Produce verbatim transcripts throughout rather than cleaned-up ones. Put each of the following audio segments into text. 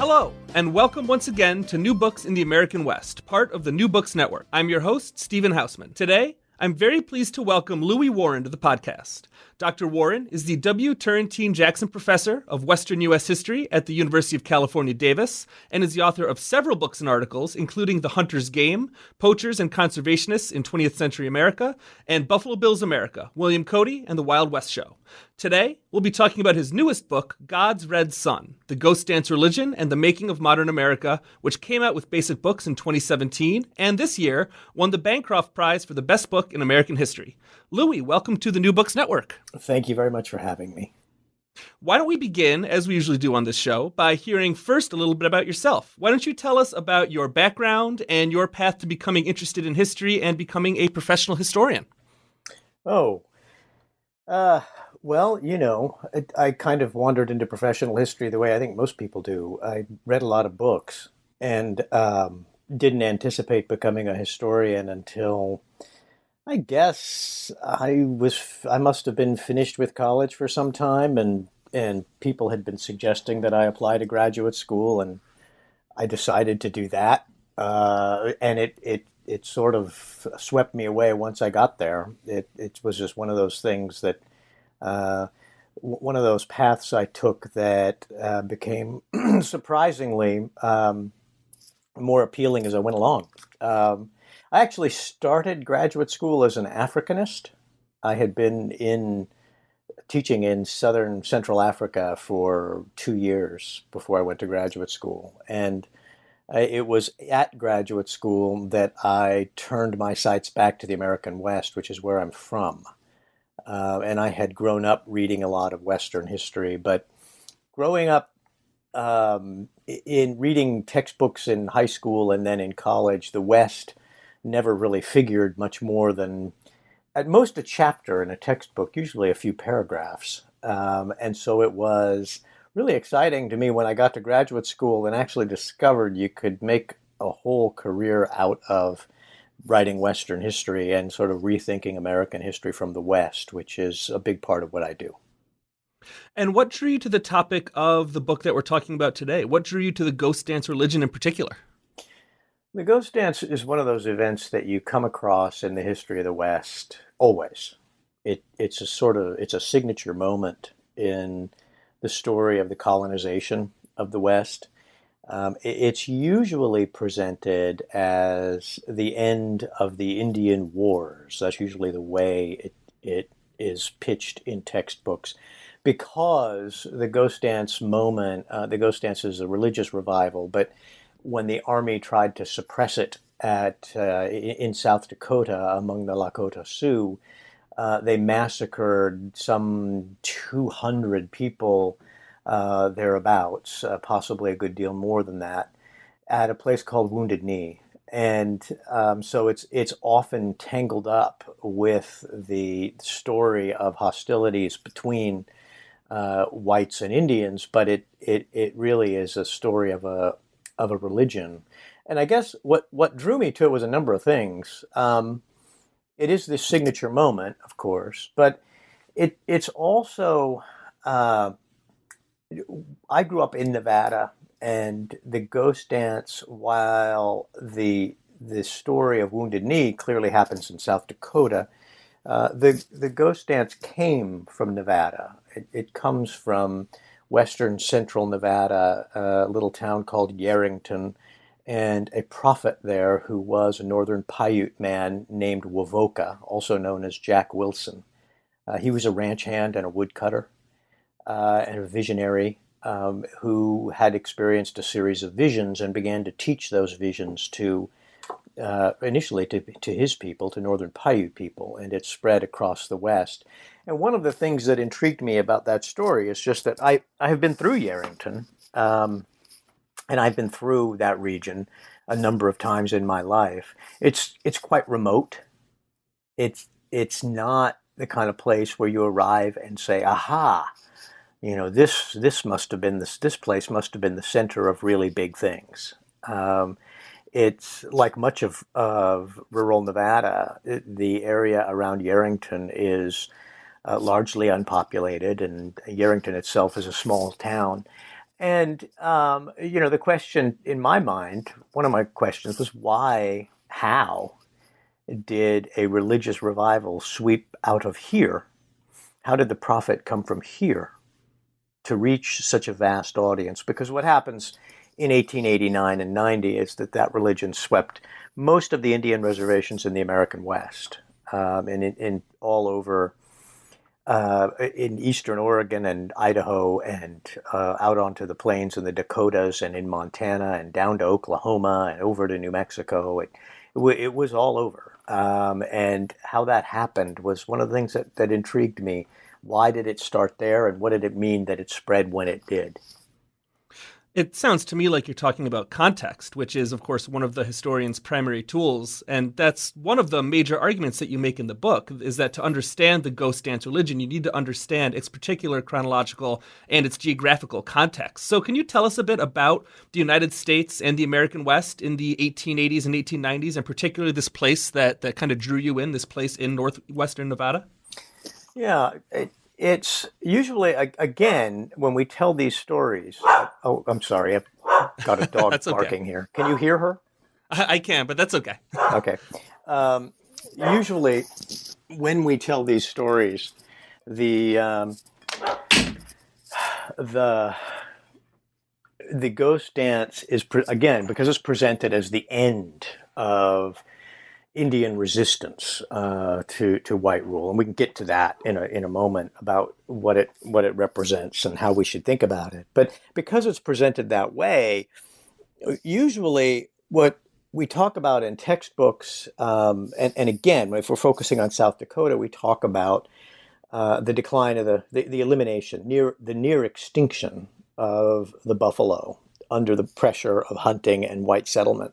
Hello, and welcome once again to New Books in the American West, part of the New Books Network. I'm your host, Stephen Hausman. Today, I'm very pleased to welcome Louis Warren to the podcast. Doctor Warren is the W. Turrentine Jackson Professor of Western U S History at the University of California, Davis, and is the author of several books and articles, including The Hunter's Game, Poachers and Conservationists in twentieth Century America, and Buffalo Bills America, William Cody and the Wild West Show. Today, we'll be talking about his newest book, God's Red Sun, The Ghost Dance Religion and the Making of Modern America, which came out with Basic Books in twenty seventeen, and this year won the Bancroft Prize for the best book in American history. Louis, welcome to the New Books Network. Thank you very much for having me. Why don't we begin, as we usually do on this show, by hearing first a little bit about yourself. Why don't you tell us about your background and your path to becoming interested in history and becoming a professional historian? Oh, uh, well, you know, I, I kind of wandered into professional history the way I think most people do. I read a lot of books and um, didn't anticipate becoming a historian until, I guess, I was I must have been finished with college for some time, and and people had been suggesting that I apply to graduate school, and I decided to do that. Uh, and it it it sort of swept me away once I got there. It it was just one of those things that. Uh, one of those paths I took that uh, became surprisingly um, more appealing as I went along. Um, I actually started graduate school as an Africanist. I had been in teaching in southern Central Africa for two years before I went to graduate school. And I, it was at graduate school that I turned my sights back to the American West, which is where I'm from. Uh, and I had grown up reading a lot of Western history, but growing up um, in reading textbooks in high school and then in college, the West never really figured much more than, at most, a chapter in a textbook, usually a few paragraphs. Um, and so it was really exciting to me when I got to graduate school and actually discovered you could make a whole career out of writing Western history and sort of rethinking American history from the West, which is a big part of what I do. And what drew you to the topic of the book that we're talking about today? What drew you to the Ghost Dance Religion in particular? The Ghost Dance is one of those events that you come across in the history of the West always. It, it's a sort of, it's a signature moment in the story of the colonization of the West. Um, it's usually presented as the end of the Indian Wars. That's usually the way it, it is pitched in textbooks, because the Ghost Dance moment, uh, the Ghost Dance is a religious revival, but when the army tried to suppress it at uh, in South Dakota among the Lakota Sioux, uh, they massacred some two hundred people Uh, thereabouts, uh, possibly a good deal more than that, at a place called Wounded Knee. And um, so it's it's often tangled up with the story of hostilities between uh, whites and Indians, but it, it it really is a story of a of a religion. And I guess what, what drew me to it was a number of things. Um, it is this signature moment, of course, but it it's also uh, I grew up in Nevada, and the Ghost Dance, while the the story of Wounded Knee clearly happens in South Dakota, uh, the the Ghost Dance came from Nevada. It, it comes from western central Nevada, a little town called Yerington, and a prophet there who was a northern Paiute man named Wovoka, also known as Jack Wilson. Uh, he was a ranch hand and a woodcutter. Uh, and a visionary um, who had experienced a series of visions and began to teach those visions to, uh, initially to, to his people, to northern Paiute people, and it spread across the West. And one of the things that intrigued me about that story is just that I, I have been through Yerington, um, and I've been through that region a number of times in my life. It's it's quite remote. It's it's not the kind of place where you arrive and say, aha, you know, this this must have been this this place must have been the center of really big things. Um, it's like much of of rural Nevada. It, the area around Yerington is uh, largely unpopulated, and Yerington itself is a small town. And, um, you know, the question in my mind, one of my questions was why, how did a religious revival sweep out of here? How did the prophet come from here to reach such a vast audience? Because what happens in eighteen eighty-nine and ninety is that that religion swept most of the Indian reservations in the American West, um, and in, in all over uh, in eastern Oregon and Idaho, and uh, out onto the plains in the Dakotas and in Montana and down to Oklahoma and over to New Mexico. It, it, it was all over. Um, and how that happened was one of the things that, that intrigued me. Why did it start there, and what did it mean that it spread when it did? It sounds to me like you're talking about context, which is, of course, one of the historian's primary tools. And that's one of the major arguments that you make in the book, is that to understand the ghost dance religion, you need to understand its particular chronological and its geographical context. So can you tell us a bit about the United States and the American West in the eighteen eighties and eighteen nineties, and particularly this place that, that kind of drew you in, this place in northwestern Nevada? Yeah, it, it's usually, again, when we tell these stories, oh, I'm sorry, I've got a dog barking okay. here. Can you hear her? I, I can, but that's okay. Okay. Um, usually, when we tell these stories, the um, the the ghost dance is, pre- again, because it's presented as the end of Indian resistance uh, to to white rule, and we can get to that in a in a moment about what it what it represents and how we should think about it. But because it's presented that way, usually what we talk about in textbooks, um, and and again, if we're focusing on South Dakota, we talk about uh, the decline of the, the the elimination, near the near extinction of the buffalo under the pressure of hunting and white settlement.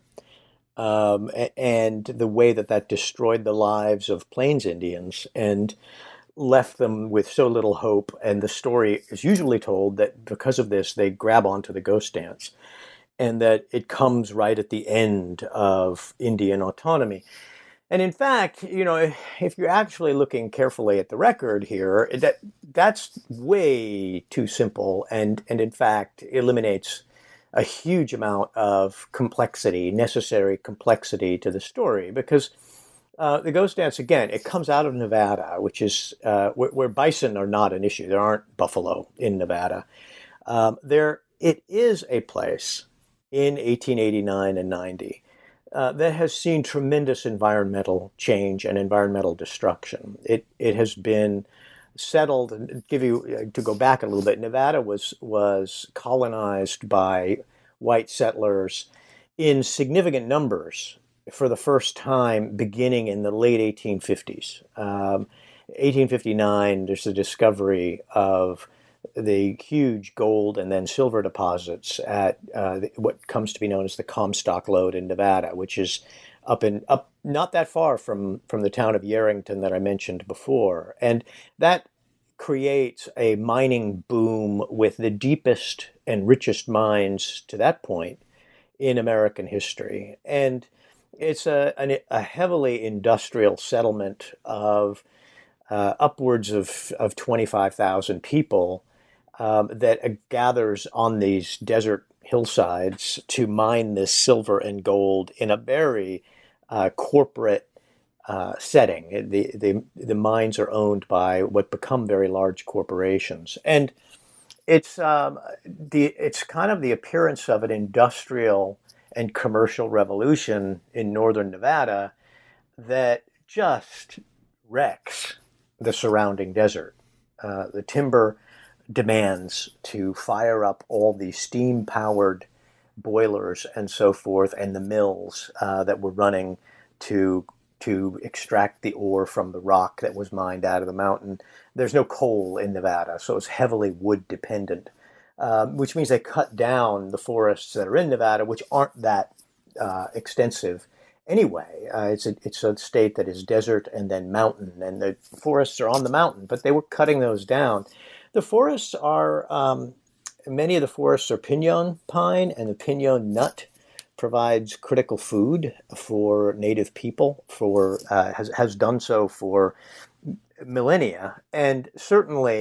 Um, and the way that that destroyed the lives of Plains Indians and left them with so little hope. And the story is usually told that because of this, they grab onto the ghost dance, and that it comes right at the end of Indian autonomy. And in fact, you know, if you're actually looking carefully at the record here, that that's way too simple, and, and in fact eliminates a huge amount of complexity, necessary complexity to the story, because uh, the ghost dance, again, it comes out of Nevada, which is uh, where, where bison are not an issue. There aren't buffalo in Nevada. Um, there, it is a place in eighteen eighty-nine and ninety uh, that has seen tremendous environmental change and environmental destruction. It it has been settled, and give you to go back a little bit. Nevada was was colonized by white settlers in significant numbers for the first time, beginning in the late eighteen fifties. Um, eighteen fifty-nine, there's the discovery of the huge gold and then silver deposits at uh, what comes to be known as the Comstock Lode in Nevada, which is up in up not that far from from the town of Yerington that I mentioned before. And that creates a mining boom with the deepest and richest mines to that point in American history. And it's a, an, a heavily industrial settlement of uh, upwards of, of twenty-five thousand people um, that uh, gathers on these desert hillsides to mine this silver and gold in a very uh, corporate uh, setting. The, the, the mines are owned by what become very large corporations. And it's, um, the, it's kind of the appearance of an industrial and commercial revolution in northern Nevada that just wrecks the surrounding desert. Uh, the timber demands to fire up all these steam-powered boilers and so forth, and the mills uh, that were running to to extract the ore from the rock that was mined out of the mountain. There's no coal in Nevada, so it's heavily wood dependent, um, which means they cut down the forests that are in Nevada, which aren't that uh, extensive anyway. Uh, it's a it's a state that is desert and then mountain, and the forests are on the mountain, but they were cutting those down. The forests are, um, many of the forests are pinon pine, and the pinon nut provides critical food for native people, for uh, has, has done so for millennia. And certainly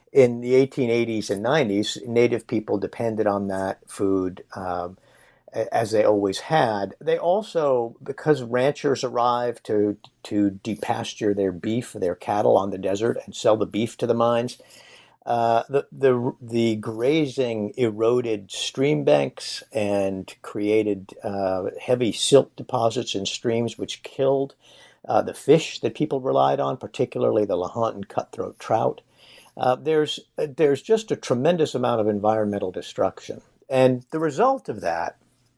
in the eighteen eighties and nineties, Native people depended on that food um, as they always had. They also, because ranchers arrived to to depasture their beef, their cattle on the desert and sell the beef to the mines, uh, the the the grazing eroded stream banks and created uh, heavy silt deposits in streams, which killed uh, the fish that people relied on, particularly the Lahontan cutthroat trout. Uh, there's there's just a tremendous amount of environmental destruction, and the result of that,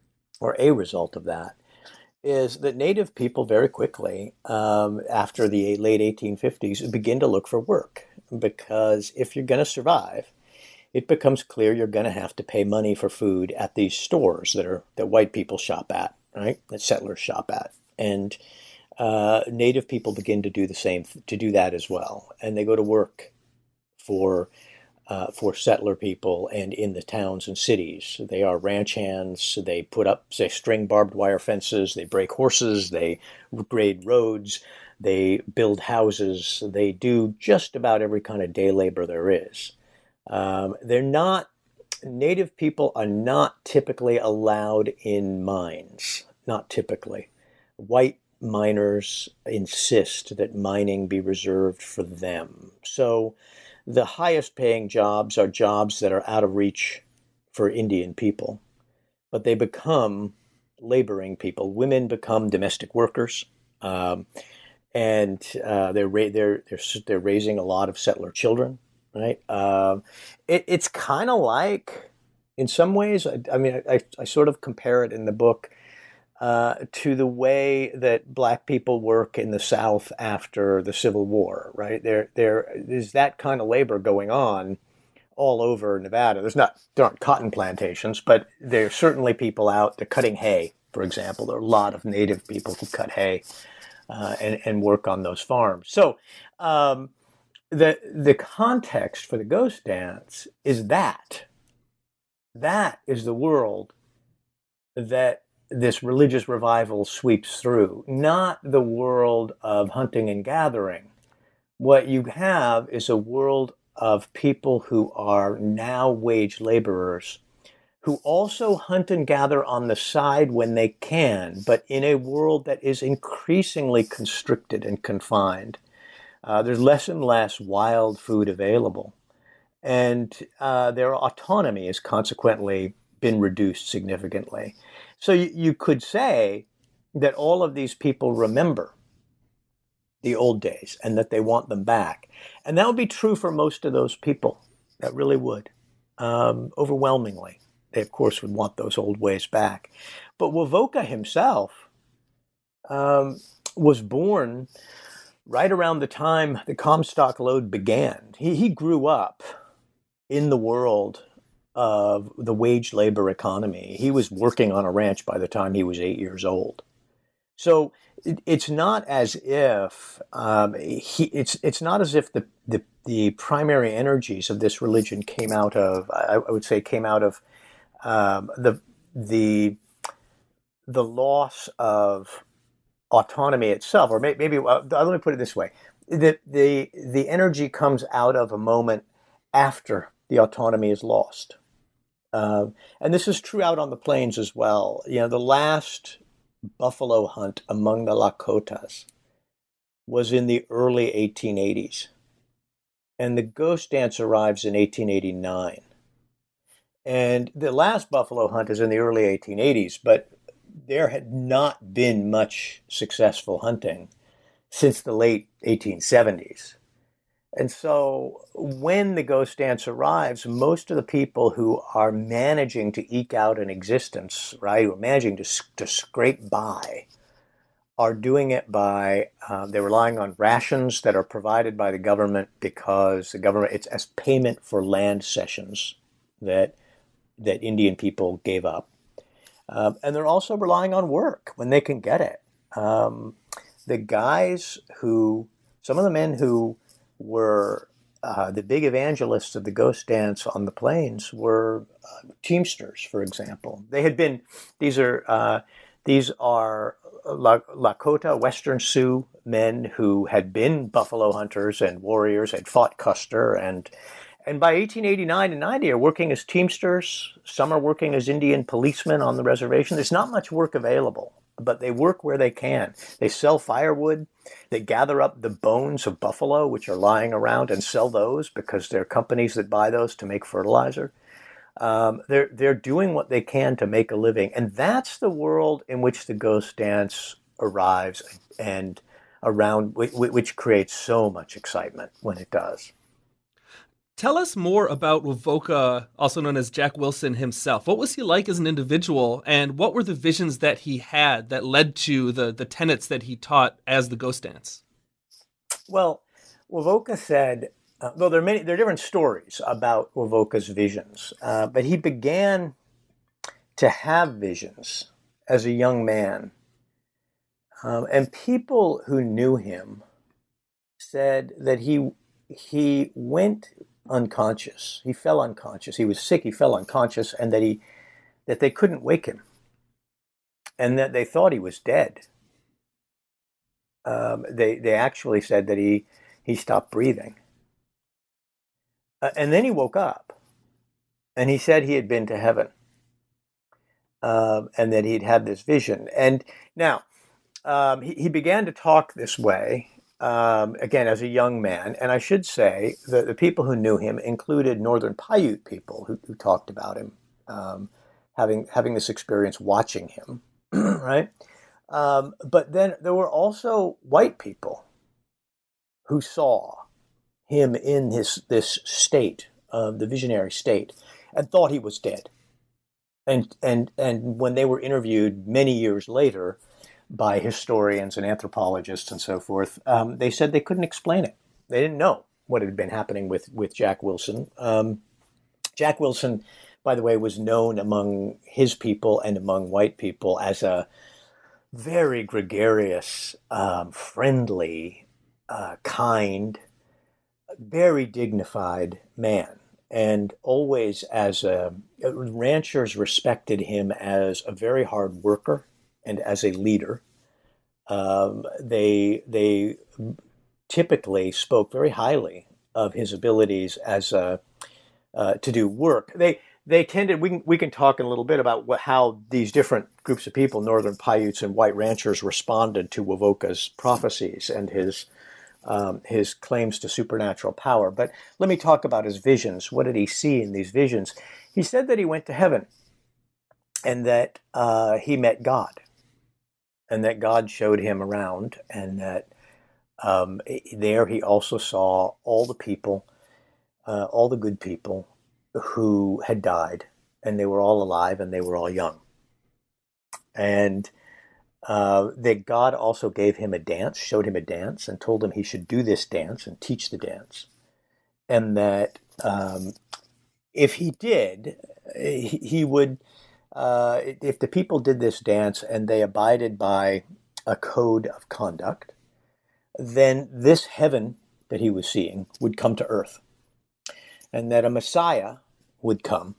or a result of that, is that Native people very quickly, um, after the late eighteen fifties, begin to look for work. Because if you're going to survive, it becomes clear you're going to have to pay money for food at these stores that are that white people shop at, right? That settlers shop at, and uh, Native people begin to do the same, to do that as well, and they go to work for. Uh, for settler people and in the towns and cities. They are ranch hands. They put up, say, string barbed wire fences. They break horses. They grade roads. They build houses. They do just about every kind of day labor there is. Um, they're not, Native people are not typically allowed in mines. Not typically. White miners insist that mining be reserved for them. So the highest paying jobs are jobs that are out of reach for Indian people, but they become laboring people. Women become domestic workers, um, and uh, they're, ra- they're they're they're raising a lot of settler children. Right? Um, it, it's kind of like, in some ways, I, I mean, I, I sort of compare it in the book Uh, to the way that black people work in the South after the Civil War, right? There, there is that kind of labor going on all over Nevada. There's not, there aren't cotton plantations, but there's certainly people out, they're cutting hay, for example. There are a lot of Native people who cut hay uh, and, and work on those farms. So um, the, the context for the Ghost Dance is that. That is the world that this religious revival sweeps through, not the world of hunting and gathering. What you have is a world of people who are now wage laborers, who also hunt and gather on the side when they can, but in a world that is increasingly constricted and confined. Uh, there's less and less wild food available, and uh, their autonomy has consequently been reduced significantly. So you, you could say that all of these people remember the old days and that they want them back. And that would be true for most of those people. That really would. Um, overwhelmingly. They, of course, would want those old ways back. But Wovoka himself um, was born right around the time the Comstock Lode began. He, he grew up in the world of the wage labor economy. He was working on a ranch by the time he was eight years old. So it, it's not as if um, he, it's it's not as if the, the the primary energies of this religion came out of, I, I would say, came out of um, the the the loss of autonomy itself, or maybe, maybe uh, let me put it this way: the the the energy comes out of a moment after the autonomy is lost. Uh, and this is true out on the plains as well. You know, the last buffalo hunt among the Lakotas was in the early eighteen eighties. And the Ghost Dance arrives in eighteen eighty-nine. And the last buffalo hunt is in the early eighteen eighties, but there had not been much successful hunting since the late eighteen seventies. And so when the Ghost Dance arrives, most of the people who are managing to eke out an existence, right, who are managing to, to scrape by, are doing it by, uh, they're relying on rations that are provided by the government because the government, it's as payment for land cessions that, that Indian people gave up. Um, and they're also relying on work when they can get it. Um, the guys who, some of the men who were uh, the big evangelists of the Ghost Dance on the plains were uh, Teamsters, for example. They had been, these are uh, these are Lakota, Western Sioux men who had been buffalo hunters and warriors, had fought Custer and And by eighteen eighty-nine and ninety, are working as Teamsters. Some are working as Indian policemen on the reservation. There's not much work available, but they work where they can. They sell firewood. They gather up the bones of buffalo, which are lying around, and sell those because there are companies that buy those to make fertilizer. Um, they're they're doing what they can to make a living, and that's the world in which the Ghost Dance arrives, and around which, which creates so much excitement when it does. Tell us more about Wovoka, also known as Jack Wilson himself. What was he like as an individual, and what were the visions that he had that led to the, the tenets that he taught as the Ghost Dance? Well, Wovoka said, uh, well, there are many, there are different stories about Wovoka's visions, uh, but he began to have visions as a young man. Um, and people who knew him said that he he went unconscious. He fell unconscious. He was sick. He fell unconscious, and that he that they couldn't wake him, and that they thought he was dead. Um, they they actually said that he he stopped breathing, uh, and then he woke up, and he said he had been to heaven, um, and that he'd had this vision. And now um, he he began to talk this way. Um, again, as a young man, and I should say that the people who knew him included Northern Paiute people who, who talked about him, um, having having this experience watching him, right? Um, but then there were also white people who saw him in this this state, uh, the visionary state, and thought he was dead. And and and when they were interviewed many years later by historians and anthropologists and so forth, um, they said they couldn't explain it. They didn't know what had been happening with, with Jack Wilson. Um, Jack Wilson, by the way, was known among his people and among white people as a very gregarious, um, friendly, uh, kind, very dignified man. And always as a, ranchers respected him as a very hard worker and as a leader. Um, they they typically spoke very highly of his abilities as a, uh, to do work. They they tended. We can we can talk in a little bit about what, how these different groups of people, Northern Paiutes and white ranchers, responded to Wovoka's prophecies and his um, his claims to supernatural power. But let me talk about his visions. What did he see in these visions? He said that he went to heaven, and that uh, he met God. And that God showed him around, and that um, there he also saw all the people, uh, all the good people who had died, and they were all alive, and they were all young. And uh, that God also gave him a dance, showed him a dance, and told him he should do this dance and teach the dance. And that um, if he did, he, he would... Uh, if the people did this dance and they abided by a code of conduct, then this heaven that he was seeing would come to earth, and that a Messiah would come,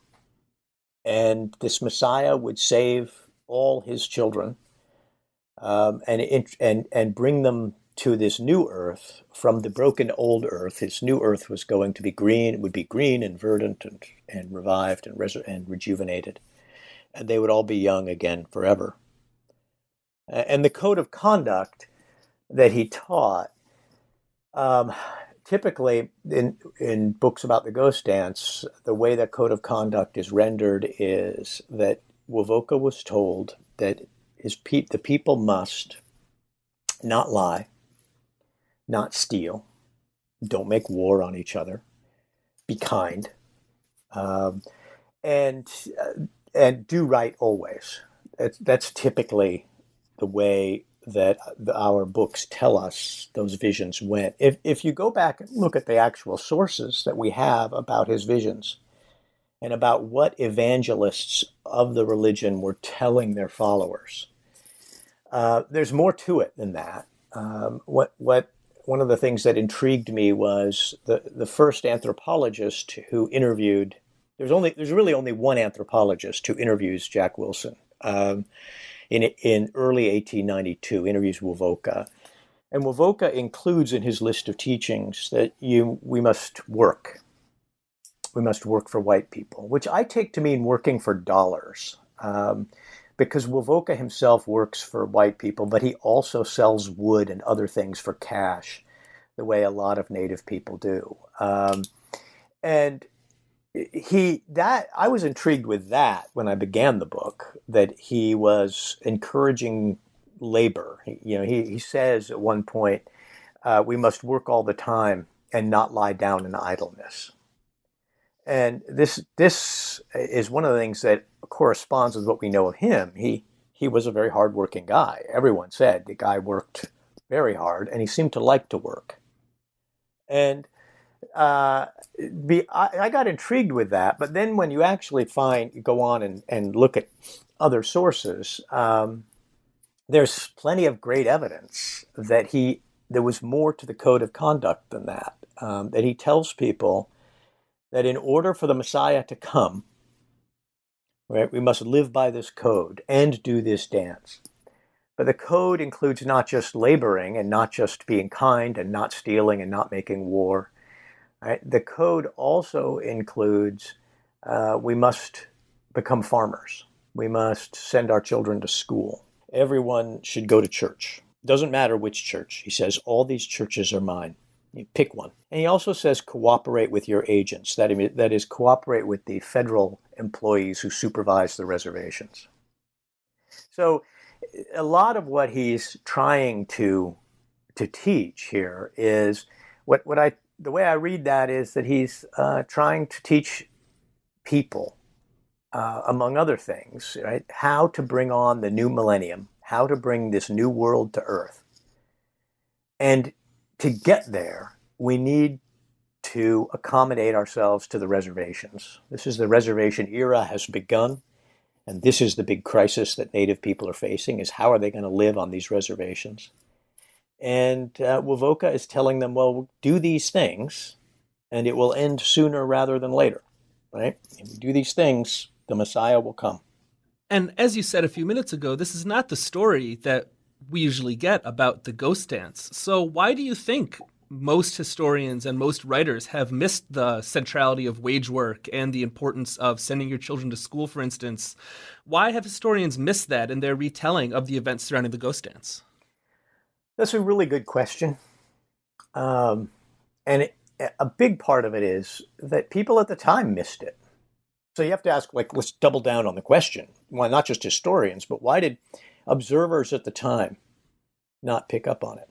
and this Messiah would save all his children, um, and and and bring them to this new earth from the broken old earth. His new earth was going to be green; it would be green and verdant and, and revived and res- and rejuvenated. And they would all be young again forever. And the code of conduct that he taught, um, typically in in books about the Ghost Dance, the way that code of conduct is rendered is that Wovoka was told that his pe- the people must not lie, not steal, don't make war on each other, be kind, um, and uh, and do right always. That's, that's typically the way that the, our books tell us those visions went. If if you go back and look at the actual sources that we have about his visions and about what evangelists of the religion were telling their followers, uh, there's more to it than that. Um, what what one of the things that intrigued me was the the first anthropologist who interviewed. There's only there's really only one anthropologist who interviews Jack Wilson. Um, in in early eighteen ninety-two, interviews Wovoka, and Wovoka includes in his list of teachings that you we must work, we must work for white people, which I take to mean working for dollars. Um, because Wovoka himself works for white people, but he also sells wood and other things for cash, the way a lot of Native people do. Um, and he that I was intrigued with that when I began the book, that he was encouraging labor. He, you know, he, he says at one point, uh, we must work all the time and not lie down in idleness. And this this is one of the things that corresponds with what we know of him. He he was a very hardworking guy. Everyone said the guy worked very hard, and he seemed to like to work. And uh, be, I, I got intrigued with that. But then when you actually find, you go on and, and look at other sources, um, there's plenty of great evidence that he there was more to the code of conduct than that. Um, that he tells people that in order for the Messiah to come, right, we must live by this code and do this dance. But the code includes not just laboring and not just being kind and not stealing and not making war. Right? The code also includes uh, we must become farmers. We must send our children to school. Everyone should go to church. Doesn't matter which church. He says, all these churches are mine. You pick one. And he also says cooperate with your agents. That, that is, cooperate with the federal employees who supervise the reservations. So a lot of what he's trying to to teach here is, what, what I the way I read that is that he's uh, trying to teach people, uh, among other things, right, how to bring on the new millennium, how to bring this new world to earth. And to get there, we need to accommodate ourselves to the reservations. This is the reservation era has begun, and this is the big crisis that Native people are facing, is how are they going to live on these reservations? And uh, Wovoka is telling them, well, do these things, and it will end sooner rather than later, right? If you do these things, the Messiah will come. And as you said a few minutes ago, this is not the story that we usually get about the ghost dance. So why do you think most historians and most writers have missed the centrality of wage work and the importance of sending your children to school, for instance? Why have historians missed that in their retelling of the events surrounding the ghost dance? That's a really good question. Um, and it, a big part of it is that people at the time missed it. So you have to ask, like, let's double down on the question. Why not just historians, but why did observers at the time not pick up on it?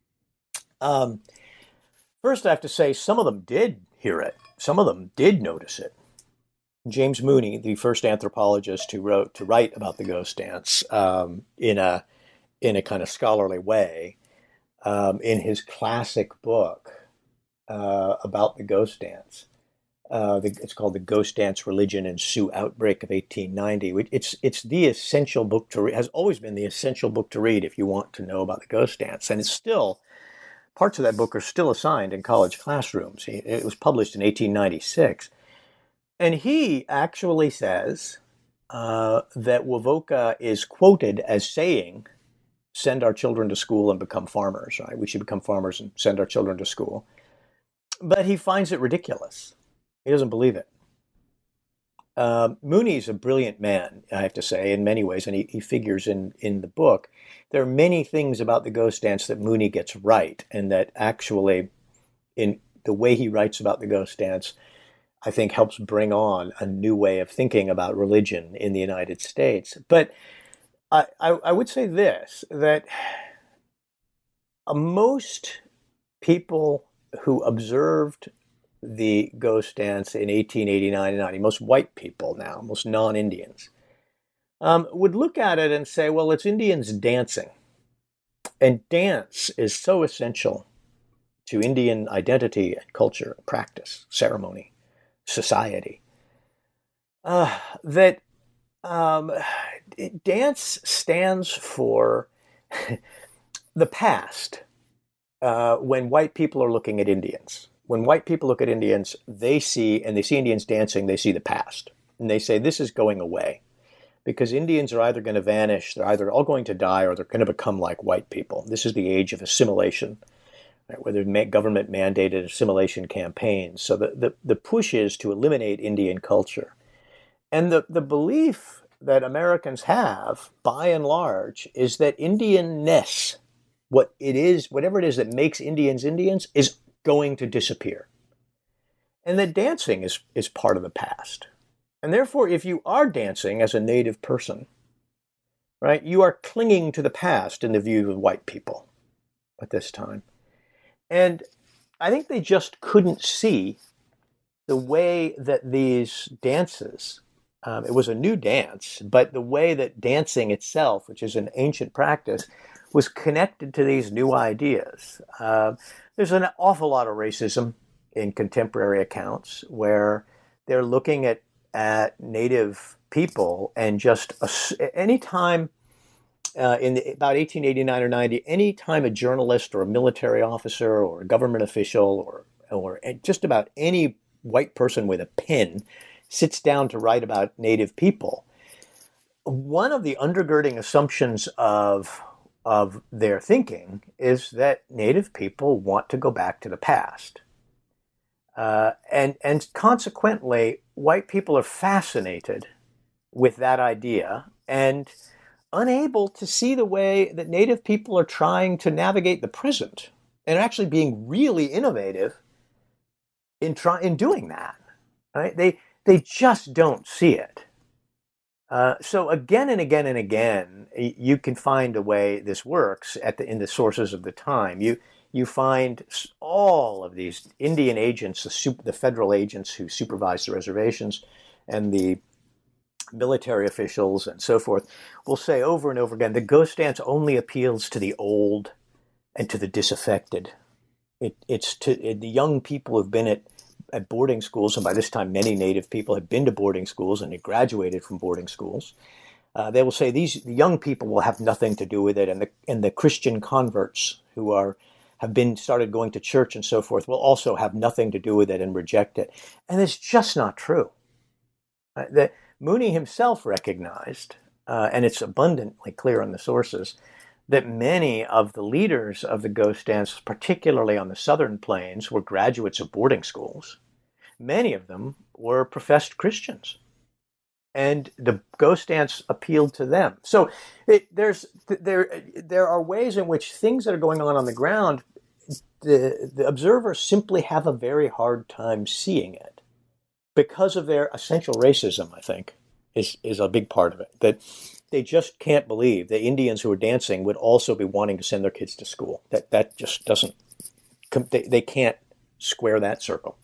Um, first, I have to say some of them did hear it. Some of them did notice it. James Mooney, the first anthropologist who wrote to write about the ghost dance um, in a in a kind of scholarly way, um, in his classic book uh, about the ghost dance. Uh, the, it's called The Ghost Dance, Religion, and Sioux Outbreak of eighteen ninety. It's it's the essential book to read, has always been the essential book to read if you want to know about the ghost dance. And it's still, parts of that book are still assigned in college classrooms. It was published in eighteen ninety-six. And he actually says uh, that Wovoka is quoted as saying, send our children to school and become farmers, right? We should become farmers and send our children to school. But he finds it ridiculous. He doesn't believe it. Um, Mooney's a brilliant man, I have to say, in many ways, and he, he figures in, in the book. There are many things about the ghost dance that Mooney gets right, and that actually, in the way he writes about the ghost dance, I think helps bring on a new way of thinking about religion in the United States. But I, I, I would say this, that most people who observed the ghost dance in eighteen eighty-nine and ninety, most white people now, most non-Indians, um, would look at it and say, well, it's Indians dancing. And dance is so essential to Indian identity and culture, practice, ceremony, society, uh, that um, dance stands for the past uh, when white people are looking at Indians. When white people look at Indians, they see, and they see Indians dancing, they see the past. And they say, this is going away. Because Indians are either going to vanish, they're either all going to die, or they're going to become like white people. This is the age of assimilation, right, where the government mandated assimilation campaigns. So the, the, the push is to eliminate Indian culture. And the, the belief that Americans have, by and large, is that Indianness, what it is, whatever it is that makes Indians Indians, is going to disappear. And that dancing is, is part of the past. And therefore, if you are dancing as a Native person, right, you are clinging to the past in the view of white people at this time. And I think they just couldn't see the way that these dances, um, it was a new dance, but the way that dancing itself, which is an ancient practice, was connected to these new ideas. Uh, there's an awful lot of racism in contemporary accounts where they're looking at, at Native people and just a, any time uh, in the, about eighteen eighty-nine or ninety, any time a journalist or a military officer or a government official or or just about any white person with a pen sits down to write about Native people, one of the undergirding assumptions of of their thinking is that Native people want to go back to the past. Uh, and, and consequently, white people are fascinated with that idea and unable to see the way that Native people are trying to navigate the present and actually being really innovative in try, in doing that. Right? They, they just don't see it. Uh, so again and again and again, you can find a way this works at the, in the sources of the time. You you find all of these Indian agents, the, super, the federal agents who supervise the reservations, and the military officials and so forth, will say over and over again, the ghost dance only appeals to the old and to the disaffected. It, it's to it, the young people who've been at at boarding schools, and by this time many Native people had been to boarding schools and had graduated from boarding schools. Uh, they will say these the young people will have nothing to do with it, and the and the Christian converts who are have been started going to church and so forth will also have nothing to do with it and reject it. And it's just not true. Uh, that Mooney himself recognized, uh, and it's abundantly clear in the sources, that many of the leaders of the ghost dance, particularly on the southern plains, were graduates of boarding schools. Many of them were professed Christians, and the ghost dance appealed to them. So it, there's there there are ways in which things that are going on on the ground, the the observers simply have a very hard time seeing it because of their essential racism. I think is is a big part of it, that they just can't believe that Indians who are dancing would also be wanting to send their kids to school. That that just doesn't. They, they can't square that circle.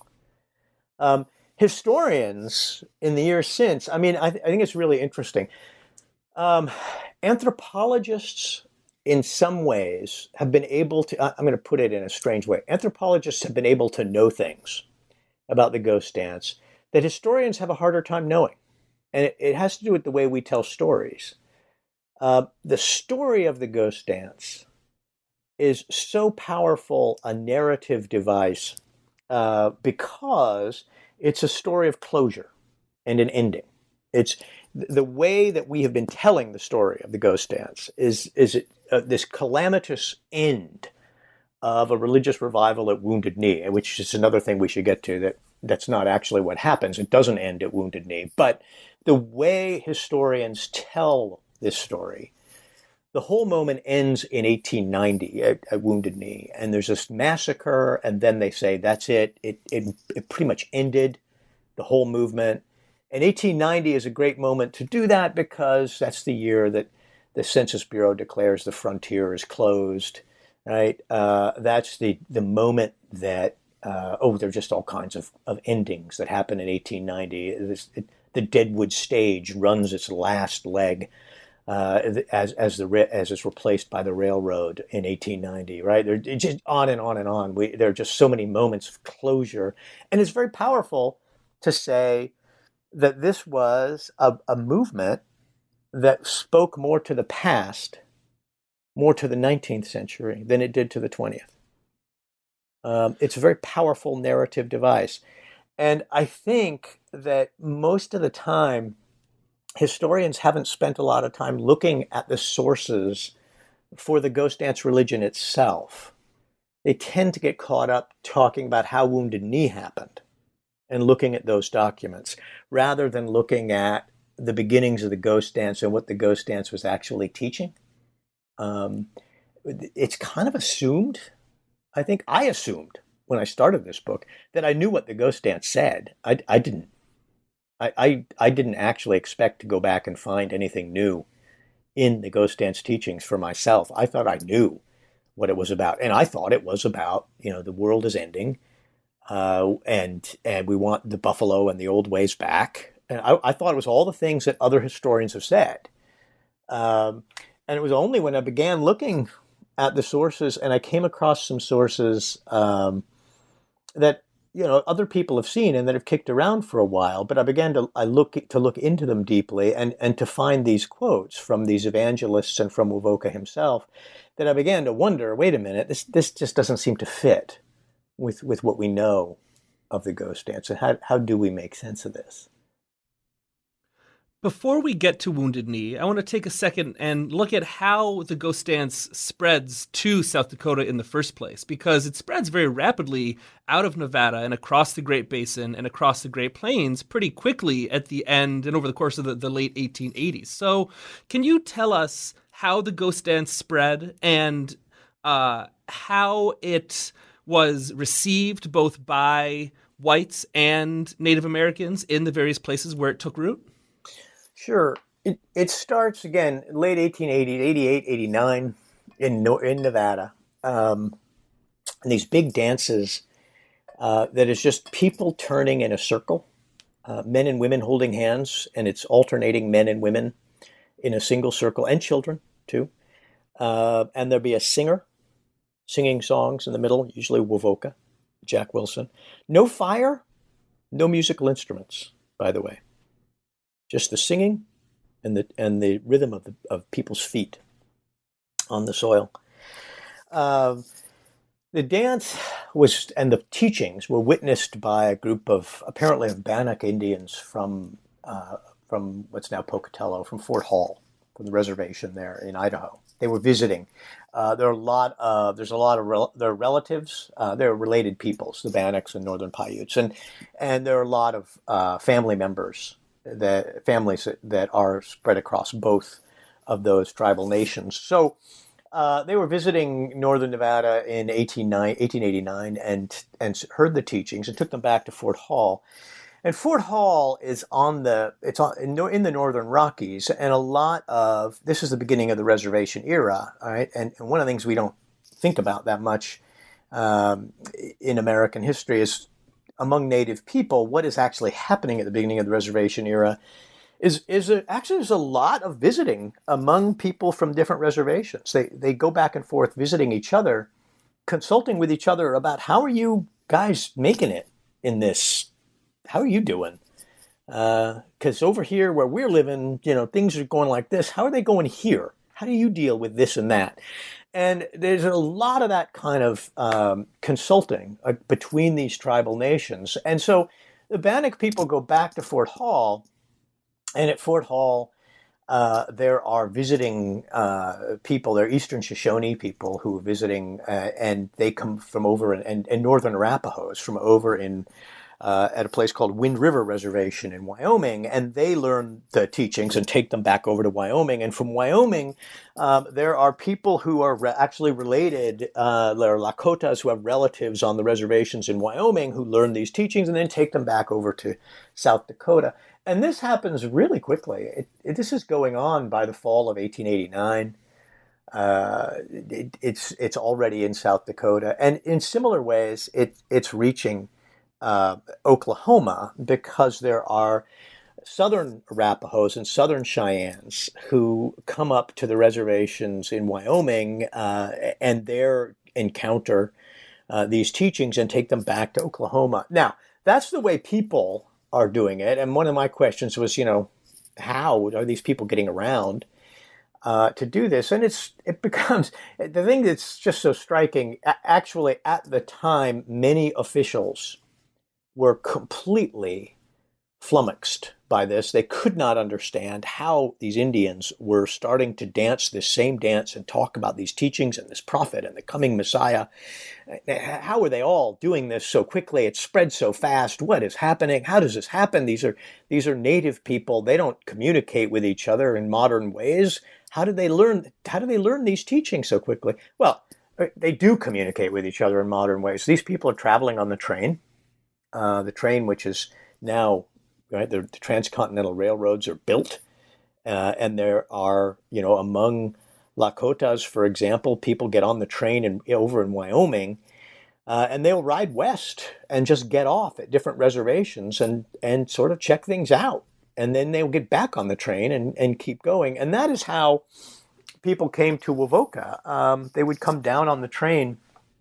Um, historians in the years since, I mean, I, th- I think it's really interesting. Um, anthropologists, in some ways, have been able to, I'm going to put it in a strange way, anthropologists have been able to know things about the ghost dance that historians have a harder time knowing. And it, it has to do with the way we tell stories. Uh, the story of the ghost dance is so powerful a narrative device uh, because it's a story of closure and an ending. It's the way that we have been telling the story of the ghost dance is is it, uh, this calamitous end of a religious revival at Wounded Knee, which is another thing we should get to. That that's not actually what happens. It doesn't end at Wounded Knee, but the way historians tell this story, the whole moment ends in eighteen ninety at, at Wounded Knee, and there's this massacre, and then they say that's it. It it it pretty much ended the whole movement. And eighteen ninety is a great moment to do that because that's the year that the Census Bureau declares the frontier is closed. Right? Uh, that's the the moment that uh, oh, there are just all kinds of, of endings that happen in eighteen ninety. This, it, the Deadwood stage runs its last leg. Uh, as as the as it's replaced by the railroad in eighteen ninety, right? They're just on and on and on. We, there are just so many moments of closure, and it's very powerful to say that this was a, a movement that spoke more to the past, more to the nineteenth century than it did to the twentieth. Um, it's a very powerful narrative device, and I think that most of the time, historians haven't spent a lot of time looking at the sources for the ghost dance religion itself. they tend to get caught up talking about how Wounded Knee happened and looking at those documents rather than looking at the beginnings of the ghost dance and what the ghost dance was actually teaching. Um, it's kind of assumed, I think I assumed when I started this book, that I knew what the ghost dance said. I, I didn't. I, I, I didn't actually expect to go back and find anything new in the ghost dance teachings for myself. I thought I knew what it was about. And I thought it was about, you know, the world is ending, uh, and and we want the buffalo and the old ways back. And I, I thought it was all the things that other historians have said. Um, and it was only when I began looking at the sources and I came across some sources um, that, you know, other people have seen and that have kicked around for a while, but I began to I look to look into them deeply and, and to find these quotes from these evangelists and from Wovoka himself, that I began to wonder, wait a minute, this this just doesn't seem to fit with, with what we know of the ghost dance. And how, how do we make sense of this? Before we get to Wounded Knee, I want to take a second and look at how the ghost dance spreads to South Dakota in the first place, because it spreads very rapidly out of Nevada and across the Great Basin and across the Great Plains pretty quickly at the end and over the course of the, the late eighteen eighties. So can you tell us how the ghost dance spread and uh, how it was received both by whites and Native Americans in the various places where it took root? Sure. It, it starts, again, late eighteen eighties, eighty-eight, eighty-nine in, in Nevada. Um, and these big dances uh, that is just people turning in a circle, uh, men and women holding hands, and it's alternating men and women in a single circle, and children too. Uh, and there'll be a singer singing songs in the middle, usually Wovoka, Jack Wilson. No fire, no musical instruments, by the way. Just the singing and the and the rhythm of the, of people's feet on the soil. Uh, the dance was and the teachings were witnessed by a group of apparently of Bannock Indians from uh, from what's now Pocatello, from Fort Hall, from the reservation there in Idaho. They were visiting. Uh, there are a lot of there's a lot of rel- their relatives. Uh, they're related peoples, the Bannocks and Northern Paiutes, and and there are a lot of uh, family members. The families that, that are spread across both of those tribal nations. So uh, they were visiting Northern Nevada in eighteen eighty-nine and and heard the teachings and took them back to Fort Hall. And Fort Hall is on the it's on in, in the Northern Rockies, and a lot of this is the beginning of the reservation era. All right, and, and one of the things we don't think about that much um, in American history is, among Native people, what is actually happening at the beginning of the reservation era is is a, actually there's a lot of visiting among people from different reservations. They they go back and forth visiting each other, consulting with each other about how are you guys making it in this? How are you doing? Because uh, over here where we're living, you know, things are going like this. How are they going here? How do you deal with this and that? And there's a lot of that kind of um, consulting uh, between these tribal nations. And so the Bannock people go back to Fort Hall, and at Fort Hall, uh, there are visiting uh, people, they're Eastern Shoshone people who are visiting, uh, and they come from over in, and, and Northern Arapahoes from over in Uh, at a place called Wind River Reservation in Wyoming, and they learn the teachings and take them back over to Wyoming. And from Wyoming, um, there are people who are re- actually related, uh, there are Lakotas who have relatives on the reservations in Wyoming who learn these teachings and then take them back over to South Dakota. And this happens really quickly. It, it, this is going on by the fall of eighteen eighty-nine. Uh, it, it's it's already in South Dakota. And in similar ways, it, it's reaching Uh, Oklahoma, because there are Southern Arapahoes and Southern Cheyennes who come up to the reservations in Wyoming uh, and there encounter uh, these teachings and take them back to Oklahoma. Now, that's the way people are doing it. And one of my questions was, you know, how are these people getting around uh, to do this? And it's it becomes, the thing that's just so striking, actually at the time, many officials were completely flummoxed by this. They could not understand how these Indians were starting to dance this same dance and talk about these teachings and this prophet and the coming Messiah. How are they all doing this so quickly? It spread so fast. What is happening? How does this happen? These are these are native people. They don't communicate with each other in modern ways. How do they learn? How do they learn these teachings so quickly? Well, they do communicate with each other in modern ways. These people are traveling on the train, uh, the train which is now, right, the, the transcontinental railroads are built, uh, and there are, you know, among Lakotas, for example, people get on the train in, over in Wyoming, uh, and they'll ride west and just get off at different reservations and, and sort of check things out. And then they'll get back on the train and, and keep going. And that is how people came to Wovoka. Um, they would come down on the train.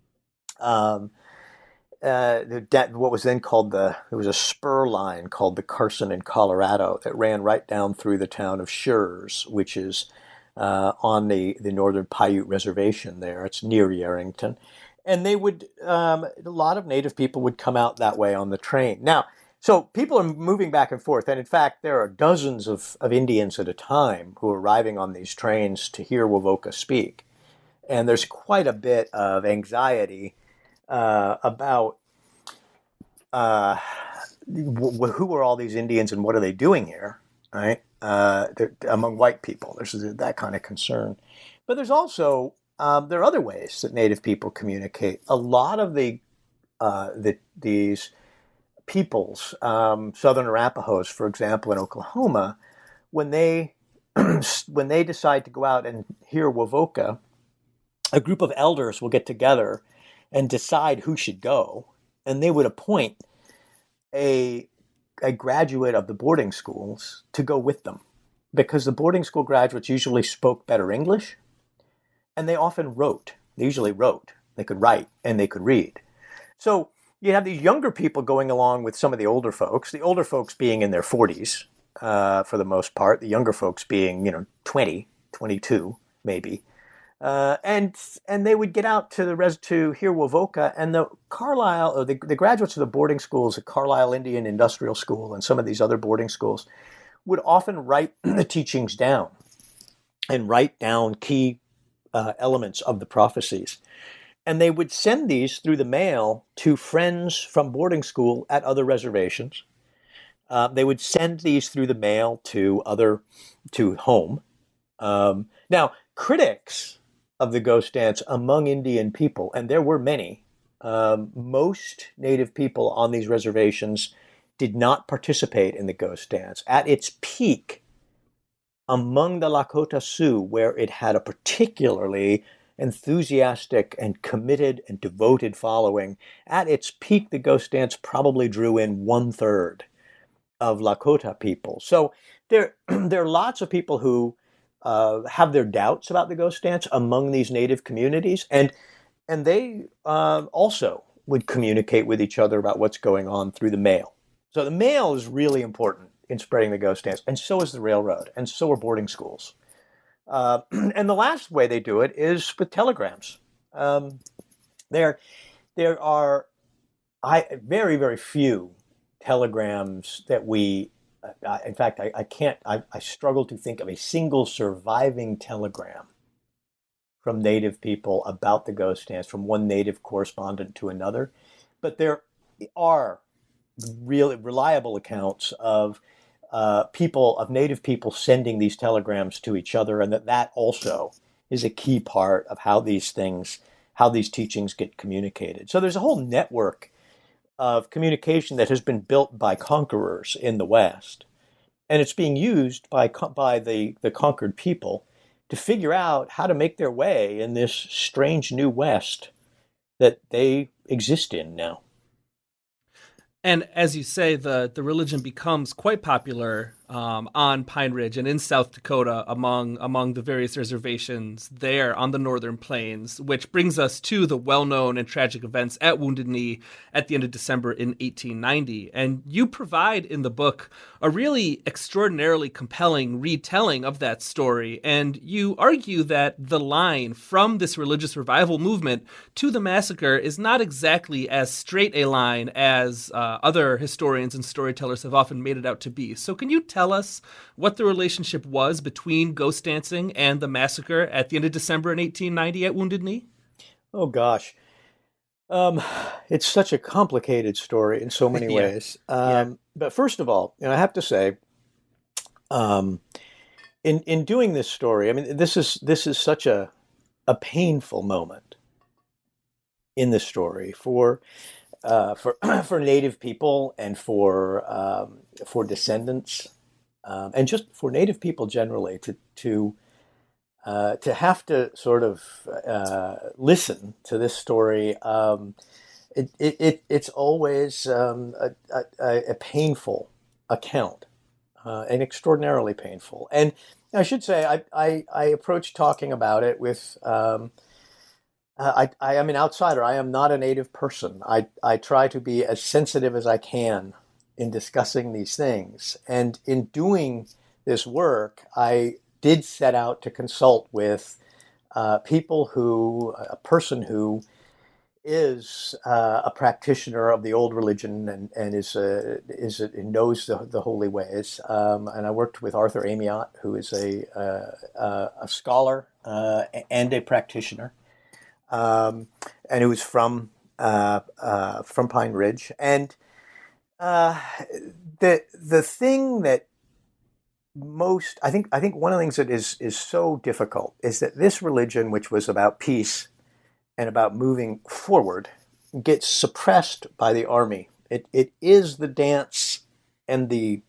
Um, uh, the, what was then called the, there was a spur line called the Carson in Colorado that ran right down through the town of Schurz, which is uh, on the, the Northern Paiute Reservation there. It's near Yerington. And they would, um, a lot of Native people would come out that way on the train. Now, so people are moving back and forth. And in fact, there are dozens of, of Indians at a time who are arriving on these trains to hear Wovoka speak. And there's quite a bit of anxiety uh, about uh, w- who are all these Indians and what are they doing here, right? Uh, among white people, there's that kind of concern. But there's also, um, there are other ways that Native people communicate. A lot of the, uh, the these peoples, um, Southern Arapahoes, for example, in Oklahoma, when they when they decide to go out and hear Wovoka, a group of elders will get together and decide who should go, and they would appoint a a graduate of the boarding schools to go with them, because the boarding school graduates usually spoke better English, and they often wrote. They usually wrote. They could write and they could read. So you have these younger people going along with some of the older folks, the older folks being in their forties uh, for the most part, the younger folks being, you know, twenty, twenty-two maybe. Uh, and and they would get out to the res to hear Wovoka, and the Carlisle, or the, the graduates of the boarding schools, the Carlisle Indian Industrial School and some of these other boarding schools, would often write the teachings down and write down key uh, elements of the prophecies. And they would send these through the mail to friends from boarding school at other reservations. Uh, they would send these through the mail to other, to home. Um, now, critics of the ghost dance among Indian people, and there were many, um, most Native people on these reservations did not participate in the ghost dance. At its peak, among the Lakota Sioux, where it had a particularly enthusiastic and committed and devoted following, at its peak, the ghost dance probably drew in one third of Lakota people. So there, there are lots of people who uh, have their doubts about the ghost dance among these Native communities, and and they uh, also would communicate with each other about what's going on through the mail. So the mail is really important in spreading the ghost dance, and so is the railroad, and so are boarding schools. Uh, and the last way they do it is with telegrams. Um, there, there are I, very, very few telegrams that we, uh, in fact, I, I can't, I, I struggle to think of a single surviving telegram from Native people about the ghost dance, from one Native correspondent to another. But there are really reliable accounts of Uh, people, of Native people sending these telegrams to each other, and that that also is a key part of how these things, how these teachings get communicated. So there's a whole network of communication that has been built by conquerors in the West, and it's being used by by the, the conquered people to figure out how to make their way in this strange new West that they exist in now. And as you say, the, the religion becomes quite popular um, on Pine Ridge and in South Dakota among among the various reservations there on the Northern Plains, which brings us to the well-known and tragic events at Wounded Knee at the end of December in eighteen ninety. And you provide in the book a really extraordinarily compelling retelling of that story, and you argue that the line from this religious revival movement to the massacre is not exactly as straight a line as uh, other historians and storytellers have often made it out to be. So can you tell us what the relationship was between ghost dancing and the massacre at the end of December in eighteen ninety at Wounded Knee? Oh, gosh. Um, it's such a complicated story in so many Yeah. ways. Um, Yeah. But first of all, and I have to say, um, in in doing this story, I mean, this is this is such a a painful moment in the story for uh, for for Native people and for um, for descendants, um, and just for Native people generally to to uh, to have to sort of uh, listen to this story. Um, it, it, it it's always um, a, a, a painful account, uh, and extraordinarily painful. And I should say, I I, I approach talking about it with. Um, I, I am an outsider. I am not a Native person. I, I try to be as sensitive as I can in discussing these things. And in doing this work, I did set out to consult with uh, people who, a person who is uh, a practitioner of the old religion and, and is a, is a, knows the, the holy ways. Um, and I worked with Arthur Amiot, who is a, uh, a scholar uh, and a practitioner. Um, and who's from uh, uh, from Pine Ridge, and uh, the the thing that most I think I think one of the things that is is so difficult is that this religion, which was about peace and about moving forward, gets suppressed by the army. It it is the dance and the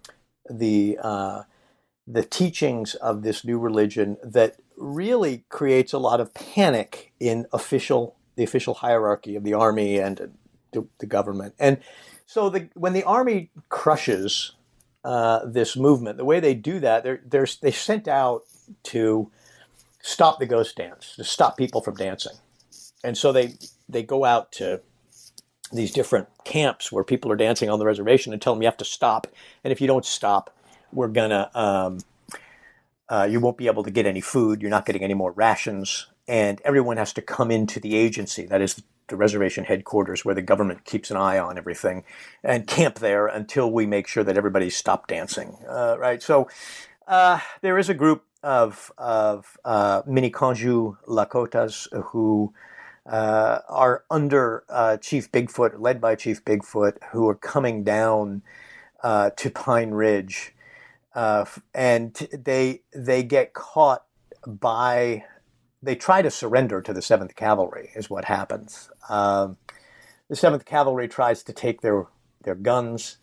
the uh, the teachings of this new religion that really creates a lot of panic in official the official hierarchy of the army and the, the government. And so the, when the army crushes uh, this movement, the way they do that, they're, they're they sent out to stop the ghost dance, to stop people from dancing. And so they they go out to these different camps where people are dancing on the reservation and tell them you have to stop. And if you don't stop, we're gonna um, Uh, you won't be able to get any food. You're not getting any more rations. And everyone has to come into the agency, that is the reservation headquarters where the government keeps an eye on everything, and camp there until we make sure that everybody's stopped dancing. Uh, right? So uh, there is a group of, of uh, Miniconjou Lakotas who uh, are under uh, Chief Bigfoot, led by Chief Bigfoot, who are coming down uh, to Pine Ridge. Uh, and they they get caught by, they try to surrender to the seventh Cavalry is what happens. Um, the seventh Cavalry tries to take their their guns,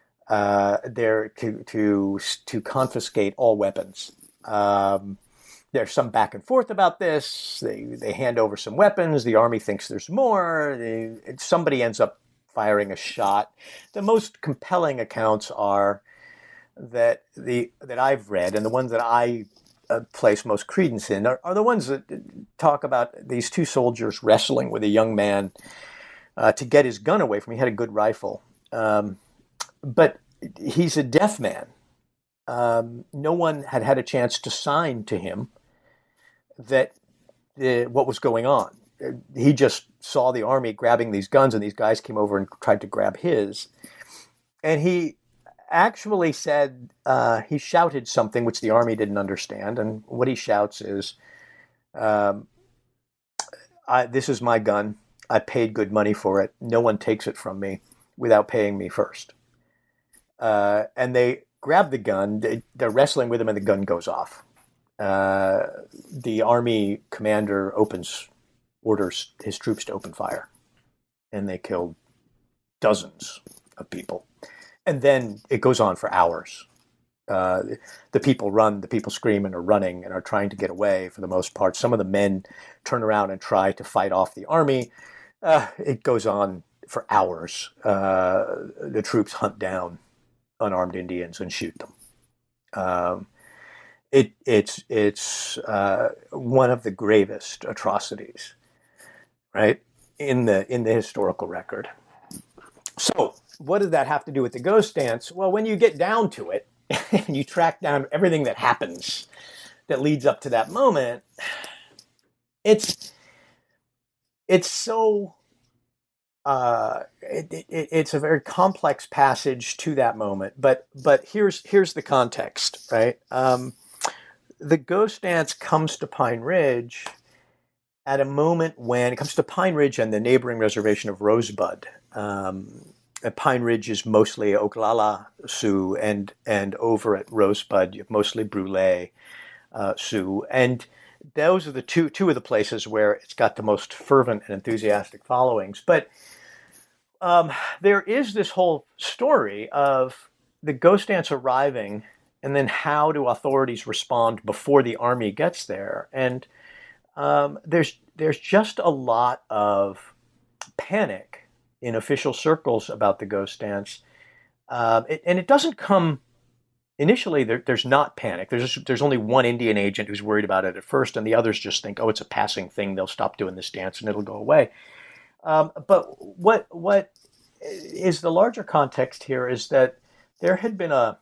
uh, they're to to to confiscate all weapons. Um, there's some back and forth about this. They they hand over some weapons. The army thinks there's more. They, somebody ends up firing a shot. The most compelling accounts are that the that I've read, and the ones that I uh, place most credence in, are, are the ones that talk about these two soldiers wrestling with a young man uh, to get his gun away from him. He had a good rifle, um, but he's a deaf man. Um, no one had had a chance to sign to him that the, what was going on. He just saw the army grabbing these guns, and these guys came over and tried to grab his, and he actually said, uh, he shouted something which the army didn't understand. And what he shouts is, um, I, this is my gun. I paid good money for it. No one takes it from me without paying me first. Uh, and they grab the gun. They, they're wrestling with him, and the gun goes off. Uh, the army commander opens, orders his troops to open fire. And they killed dozens of people. And then it goes on for hours. Uh, the people run, the people scream and are running and are trying to get away for the most part. Some of the men turn around and try to fight off the army. Uh, it goes on for hours. Uh, the troops hunt down unarmed Indians and shoot them. Um, it, it's it's uh, one of the gravest atrocities, right, in the in the historical record. So, what did that have to do with the ghost dance? Well, when you get down to it, and you track down everything that happens that leads up to that moment, it's it's so uh, it, it, it's a very complex passage to that moment. But but here's here's the context, right? Um, the ghost dance comes to Pine Ridge at a moment when it comes to Pine Ridge and the neighboring reservation of Rosebud. Um, Pine Ridge is mostly Oglala Sioux, and and over at Rosebud, you have mostly Brule uh, Sioux, and those are the two two of the places where it's got the most fervent and enthusiastic followings. But um, there is this whole story of the ghost dance arriving, and then how do authorities respond before the army gets there? And um, there's there's just a lot of panic in official circles about the ghost dance, uh, it, and it doesn't come initially. There, there's not panic. There's just, there's only one Indian agent who's worried about it at first, and the others just think, oh, it's a passing thing. They'll stop doing this dance and it'll go away. Um, but what what is the larger context here is that there had been a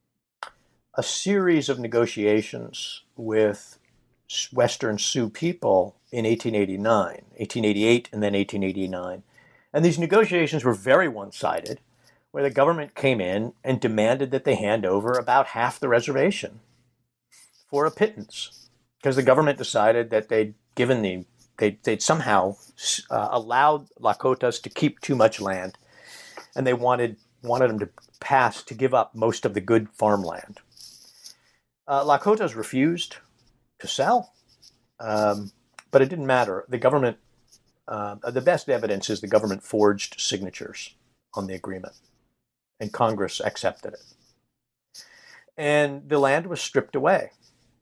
a series of negotiations with Western Sioux people in eighteen eighty-nine, eighteen eighty-eight, and then eighteen eighty-nine. And these negotiations were very one-sided, where the government came in and demanded that they hand over about half the reservation for a pittance, because the government decided that they'd given the they, they'd somehow uh, allowed Lakotas to keep too much land, and they wanted wanted them to pass to give up most of the good farmland. Uh, Lakotas refused to sell, um, but it didn't matter. The government. Uh, the best evidence is the government forged signatures on the agreement, and Congress accepted it. And the land was stripped away.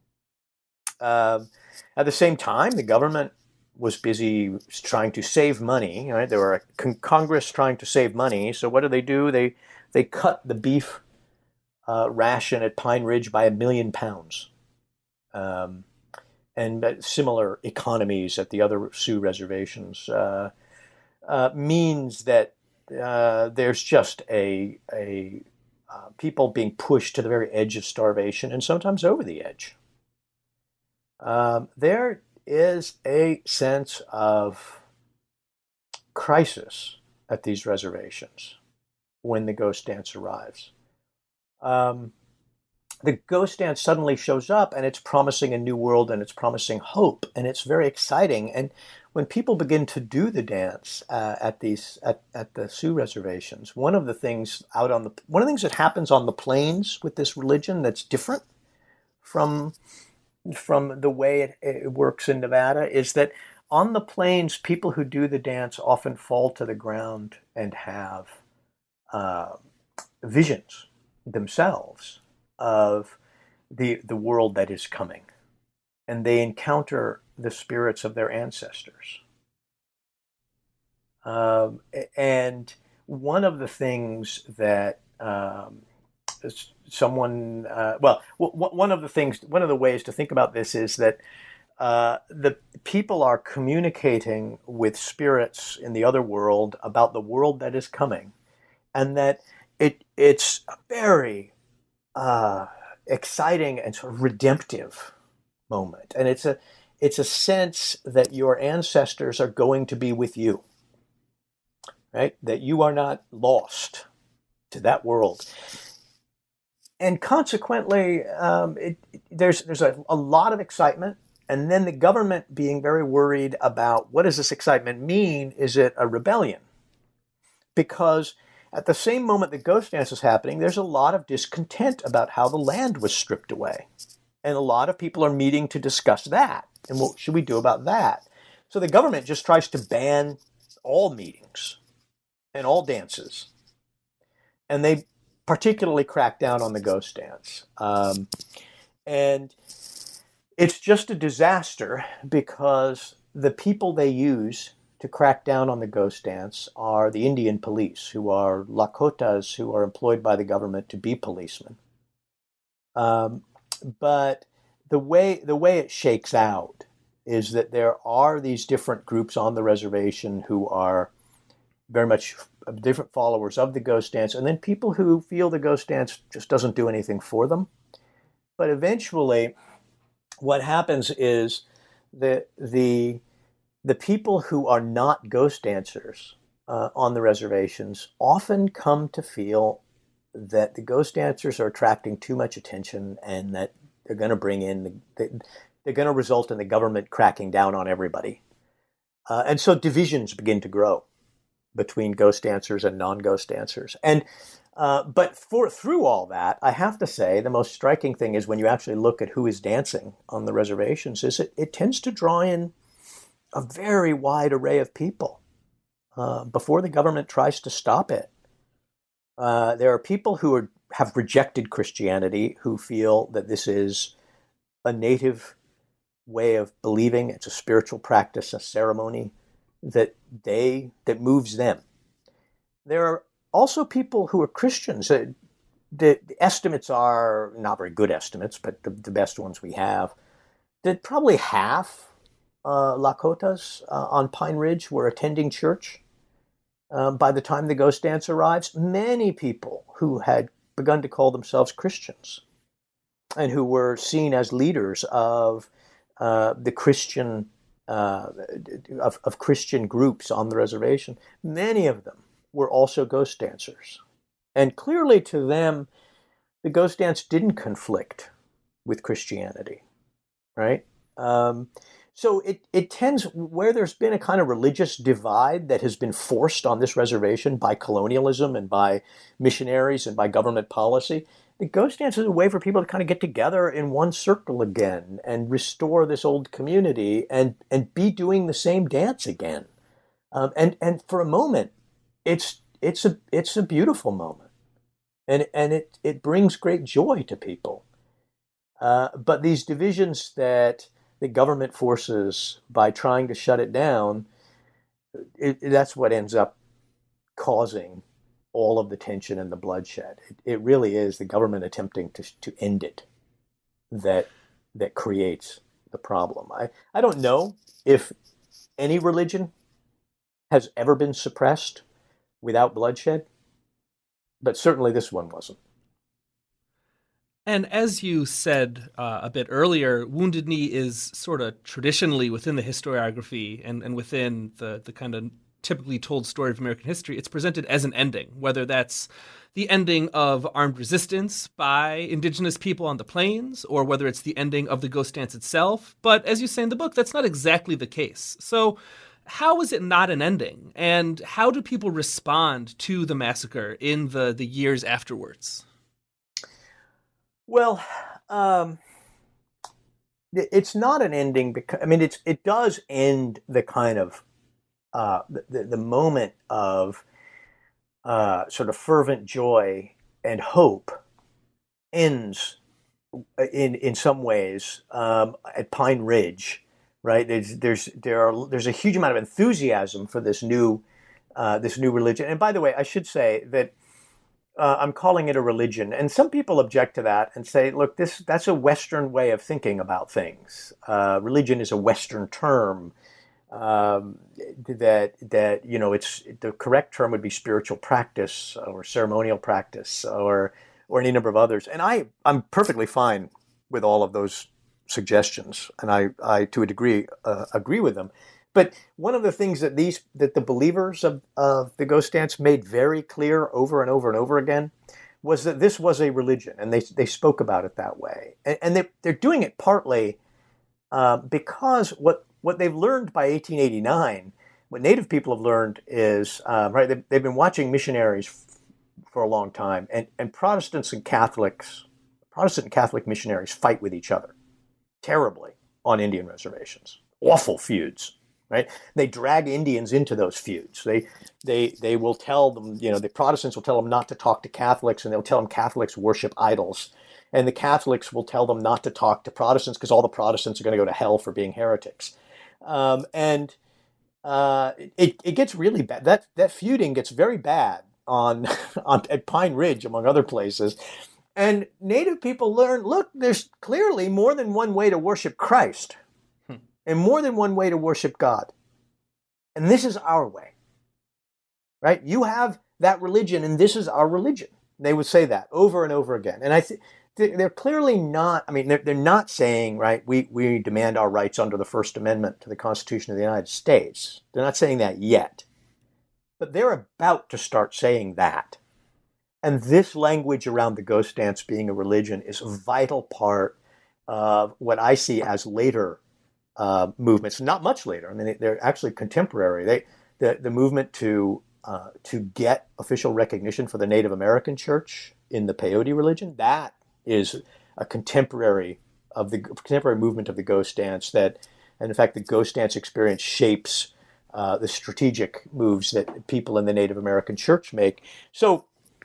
Uh, at the same time, the government was busy trying to save money. Right? There were a con- Congress trying to save money. So what do they do? They they cut the beef uh, ration at Pine Ridge by a million pounds. Um, and similar economies at the other Sioux reservations, uh, uh, means that uh, there's just a, a uh, people being pushed to the very edge of starvation, and sometimes over the edge. Um, there is a sense of crisis at these reservations when the ghost dance arrives. Um, The ghost dance suddenly shows up, and it's promising a new world, and it's promising hope, and it's very exciting. And when people begin to do the dance uh, at these at, at the Sioux reservations, one of the things out on the one of the things that happens on the plains with this religion that's different from from the way it, it works in Nevada is that on the plains, people who do the dance often fall to the ground and have uh, visions themselves of the the world that is coming, and they encounter the spirits of their ancestors. Um, and one of the things that um, someone, uh, well, w- one of the things, one of the ways to think about this is that uh, the people are communicating with spirits in the other world about the world that is coming, and that it it's very Uh, exciting and sort of redemptive moment. And it's a it's a sense that your ancestors are going to be with you, right? That you are not lost to that world. And consequently, um, it, it, there's there's a, a lot of excitement. And then the government being very worried about what does this excitement mean? Is it a rebellion? Because at the same moment the ghost dance is happening, there's a lot of discontent about how the land was stripped away. And a lot of people are meeting to discuss that. And what should we do about that? So the government just tries to ban all meetings and all dances. And they particularly crack down on the ghost dance. Um, and it's just a disaster because the people they use to crack down on the ghost dance are the Indian police, who are Lakotas who are employed by the government to be policemen. Um, but the way the way it shakes out is that there are these different groups on the reservation who are very much different followers of the ghost dance, and then people who feel the ghost dance just doesn't do anything for them. But eventually, what happens is that the the people who are not ghost dancers uh, on the reservations often come to feel that the ghost dancers are attracting too much attention, and that they're going to bring in the, the they're going to result in the government cracking down on everybody. Uh, and so divisions begin to grow between ghost dancers and non-ghost dancers. And uh, but for through all that, I have to say the most striking thing is when you actually look at who is dancing on the reservations, is it, it tends to draw in a very wide array of people uh, before the government tries to stop it. Uh, there are people who are, have rejected Christianity, who feel that this is a native way of believing. It's a spiritual practice, a ceremony that they that moves them. There are also people who are Christians. Uh, the, the estimates are not very good estimates, but the, the best ones we have, that probably half uh, Lakotas uh, on Pine Ridge were attending church um, by the time the ghost dance arrives. Many people who had begun to call themselves Christians and who were seen as leaders of uh, the Christian uh, of, of Christian groups on the reservation, many of them were also ghost dancers. And clearly to them, the ghost dance didn't conflict with Christianity, right? Um, so it, it tends, where there's been a kind of religious divide that has been forced on this reservation by colonialism and by missionaries and by government policy, the ghost dance is a way for people to kind of get together in one circle again and restore this old community and, and be doing the same dance again. Um, and, and for a moment, it's it's a it's a beautiful moment, and and it it brings great joy to people. Uh, but these divisions that the government forces by trying to shut it down, it, that's what ends up causing all of the tension and the bloodshed. It, it really is the government attempting to to end it that that creates the problem. I, I don't know if any religion has ever been suppressed without bloodshed, but certainly this one wasn't. And as you said uh, a bit earlier, Wounded Knee is sort of traditionally within the historiography and, and within the, the kind of typically told story of American history, it's presented as an ending, whether that's the ending of armed resistance by indigenous people on the plains, or whether it's the ending of the ghost dance itself. But as you say in the book, that's not exactly the case. So how is it not an ending? And how do people respond to the massacre in the, the years afterwards? Well, um, it's not an ending because, I mean, it's it does end the kind of, uh, the, the moment of uh, sort of fervent joy and hope ends in, in some ways um, at Pine Ridge. Right, there's there's there are there's a huge amount of enthusiasm for this new uh, this new religion. And by the way, I should say that uh, I'm calling it a religion, and some people object to that and say, "Look, this that's a Western way of thinking about things. Uh, religion is a Western term. Um, that that you know, it's the correct term would be spiritual practice or ceremonial practice or or any number of others." And I I'm perfectly fine with all of those suggestions, and I, I to a degree uh, agree with them. But one of the things that these that the believers of, of the ghost dance made very clear over and over and over again was that this was a religion, and they they spoke about it that way. And, and they they're doing it partly uh, because what what they've learned by eighteen eighty-nine, what Native people have learned is um, right. They've, they've been watching missionaries f- for a long time, and and Protestants and Catholics, Protestant and Catholic missionaries fight with each other terribly on Indian reservations. Awful feuds, right? They drag Indians into those feuds. They they they will tell them, you know, the Protestants will tell them not to talk to Catholics, and they'll tell them Catholics worship idols. And the Catholics will tell them not to talk to Protestants because all the Protestants are going to go to hell for being heretics. Um, and uh, it it gets really bad. That that feuding gets very bad on on at Pine Ridge, among other places. And Native people learn, look, there's clearly more than one way to worship Christ hmm. and more than one way to worship God. And this is our way, right? You have that religion and this is our religion. They would say that over and over again. And I think they're clearly not, I mean, they're, they're not saying, right, we, we demand our rights under the First Amendment to the Constitution of the United States. They're not saying that yet. But they're about to start saying that. And this language around the ghost dance being a religion is a vital part of what I see as later uh, movements, not much later. I mean, they're actually contemporary. They, the, the movement to uh, to get official recognition for the Native American church in the peyote religion, that is a contemporary of the contemporary movement of the ghost dance that, and in fact, the ghost dance experience shapes uh, the strategic moves that people in the Native American church make. So,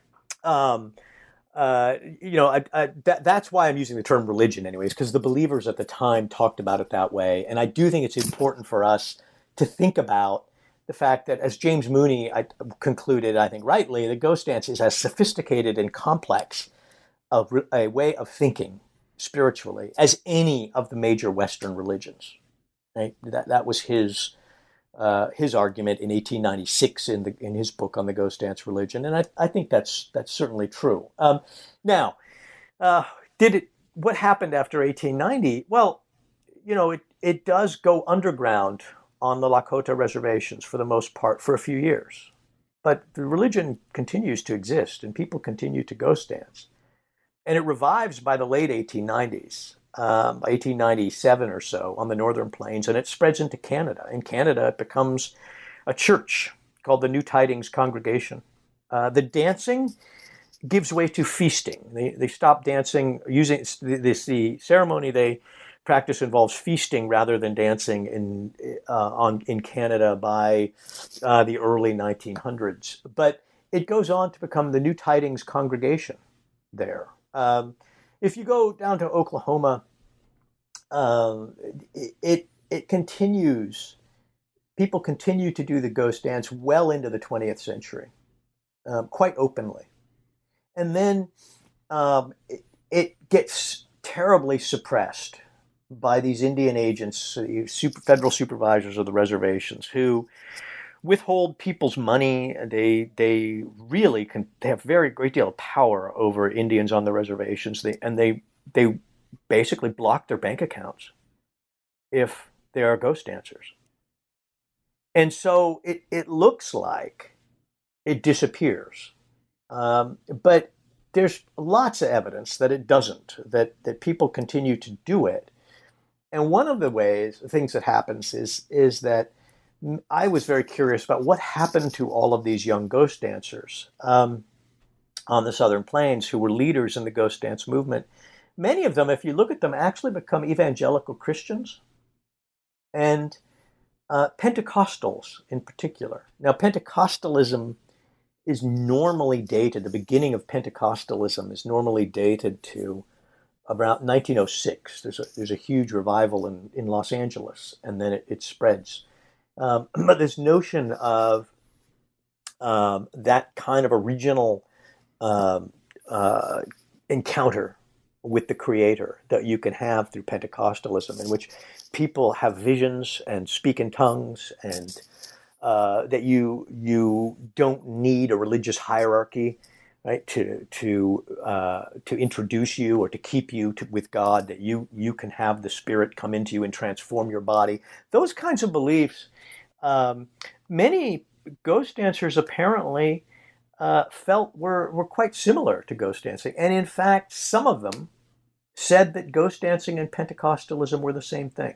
um, uh, you know, I, I, that, that's why I'm using the term religion anyways, because the believers at the time talked about it that way. And I do think it's important for us to think about the fact that, as James Mooney I, concluded, I think rightly, the ghost dance is as sophisticated and complex a, a way of thinking spiritually as any of the major Western religions. Right? That that was his uh, his argument in eighteen ninety-six in the in his book on the ghost dance religion, and I I think that's that's certainly true. Um, now, uh, did it? What happened after eighteen ninety? Well, you know, it it does go underground on the Lakota reservations for the most part for a few years, but the religion continues to exist, and people continue to ghost dance. And it revives by the late eighteen nineties, um, by eighteen ninety-seven or so on the Northern Plains, and it spreads into Canada. In Canada, it becomes a church called the New Tidings Congregation. Uh, the dancing gives way to feasting. They they stop dancing, using this, the ceremony they practice involves feasting rather than dancing in uh, on in Canada by uh, the early nineteen hundreds. But it goes on to become the New Tidings Congregation there. Um, if you go down to Oklahoma, um, it, it it continues. People continue to do the ghost dance well into the twentieth century, um, quite openly, and then um, it, it gets terribly suppressed by these Indian agents, uh, super, federal supervisors of the reservations, who withhold people's money. They they really can. They have very great deal of power over Indians on the reservations. They and they they basically block their bank accounts if they are ghost dancers. And so it it looks like it disappears, um, but there's lots of evidence that it doesn't. That that people continue to do it. And one of the ways, things that happens is is that I was very curious about what happened to all of these young ghost dancers um, on the Southern Plains who were leaders in the ghost dance movement. Many of them, if you look at them, actually become evangelical Christians and uh, Pentecostals in particular. Now, Pentecostalism is normally dated, the beginning of Pentecostalism is normally dated to about nineteen oh six. There's a, there's a huge revival in, in Los Angeles, and then it, it spreads. Um, but this notion of um, that kind of a regional um, uh, encounter with the Creator that you can have through Pentecostalism, in which people have visions and speak in tongues, and uh, that you you don't need a religious hierarchy, right, to to uh, to introduce you or to keep you to, with God, that you you can have the Spirit come into you and transform your body. Those kinds of beliefs, um, many ghost dancers apparently uh, felt were were quite similar to ghost dancing, and in fact, some of them said that ghost dancing and Pentecostalism were the same thing,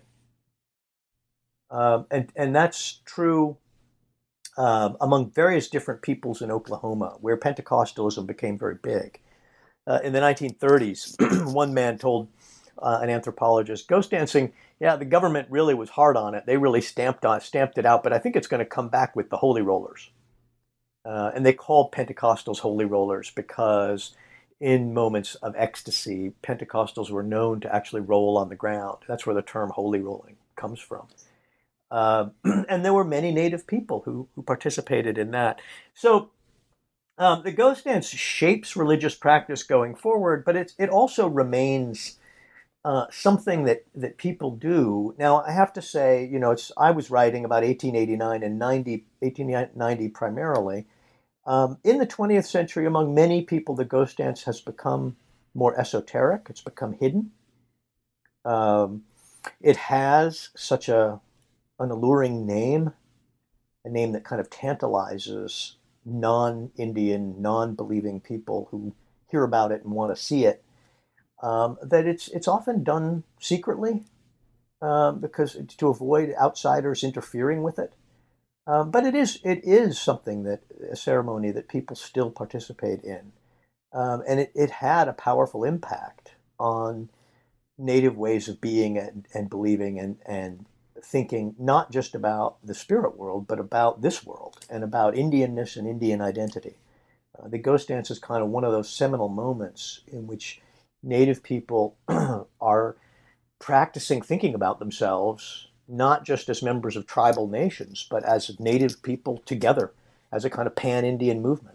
um, and and that's true. Um, among various different peoples in Oklahoma, where Pentecostalism became very big. Uh, in the nineteen thirties, one man told uh, an anthropologist, ghost dancing, yeah, the government really was hard on it. They really stamped on, stamped it out, but I think it's going to come back with the holy rollers. Uh, and they called Pentecostals holy rollers because in moments of ecstasy, Pentecostals were known to actually roll on the ground. That's where the term holy rolling comes from. Uh, and there were many Native people who, who participated in that. So Um, the ghost dance shapes religious practice going forward, but it, it also remains uh, something that, that people do. Now, I have to say, you know, it's I was writing about eighteen eighty-nine and ninety, eighteen ninety primarily. Um, in the twentieth century, among many people, the ghost dance has become more esoteric. It's become hidden. Um, it has such a an alluring name, a name that kind of tantalizes non-Indian, non-believing people who hear about it and want to see it, um, that it's it's often done secretly um, because to avoid outsiders interfering with it. Um, but it is it is something that a ceremony that people still participate in, um, and it, it had a powerful impact on Native ways of being and, and believing and and thinking, not just about the spirit world, but about this world and about Indianness and Indian identity. Uh, the ghost dance is kind of one of those seminal moments in which Native people are practicing thinking about themselves, not just as members of tribal nations, but as Native people together, as a kind of pan-Indian movement.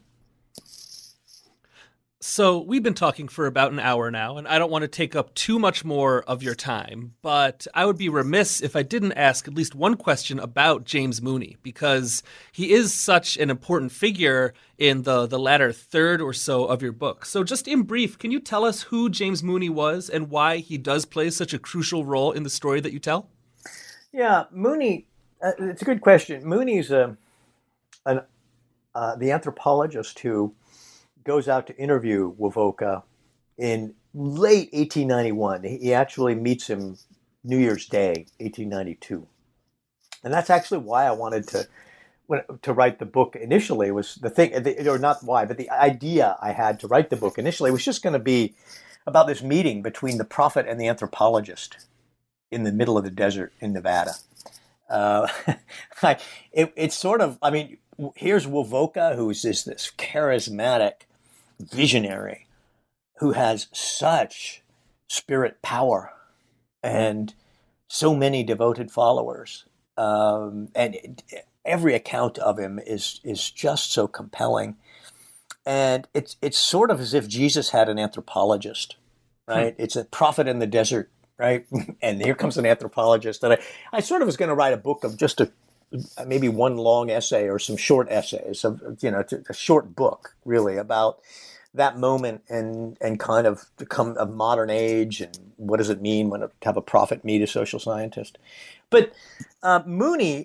So we've been talking for about an hour now, and I don't want to take up too much more of your time, but I would be remiss if I didn't ask at least one question about James Mooney, because he is such an important figure in the, the latter third or so of your book. So just in brief, can you tell us who James Mooney was and why he does play such a crucial role in the story that you tell? Yeah, Mooney, uh, it's a good question. Mooney's a, an, uh, the anthropologist who goes out to interview Wovoka in late eighteen ninety-one. He actually meets him New Year's Day, eighteen ninety-two. And that's actually why I wanted to to write the book initially, was the thing, or not why, but the idea I had to write the book initially was just going to be about this meeting between the prophet and the anthropologist in the middle of the desert in Nevada. Uh, it, it's sort of, I mean, here's Wovoka, who's this, this charismatic visionary who has such spirit power and so many devoted followers. Um, and it, every account of him is is just so compelling. And it's it's sort of as if Jesus had an anthropologist, right? Hmm. It's a prophet in the desert, right? And here comes an anthropologist. And I, I sort of was going to write a book of just a maybe one long essay or some short essays, of, you know, a short book really about that moment and and kind of become a modern age and what does it mean when to have a prophet meet a social scientist. But uh, Mooney,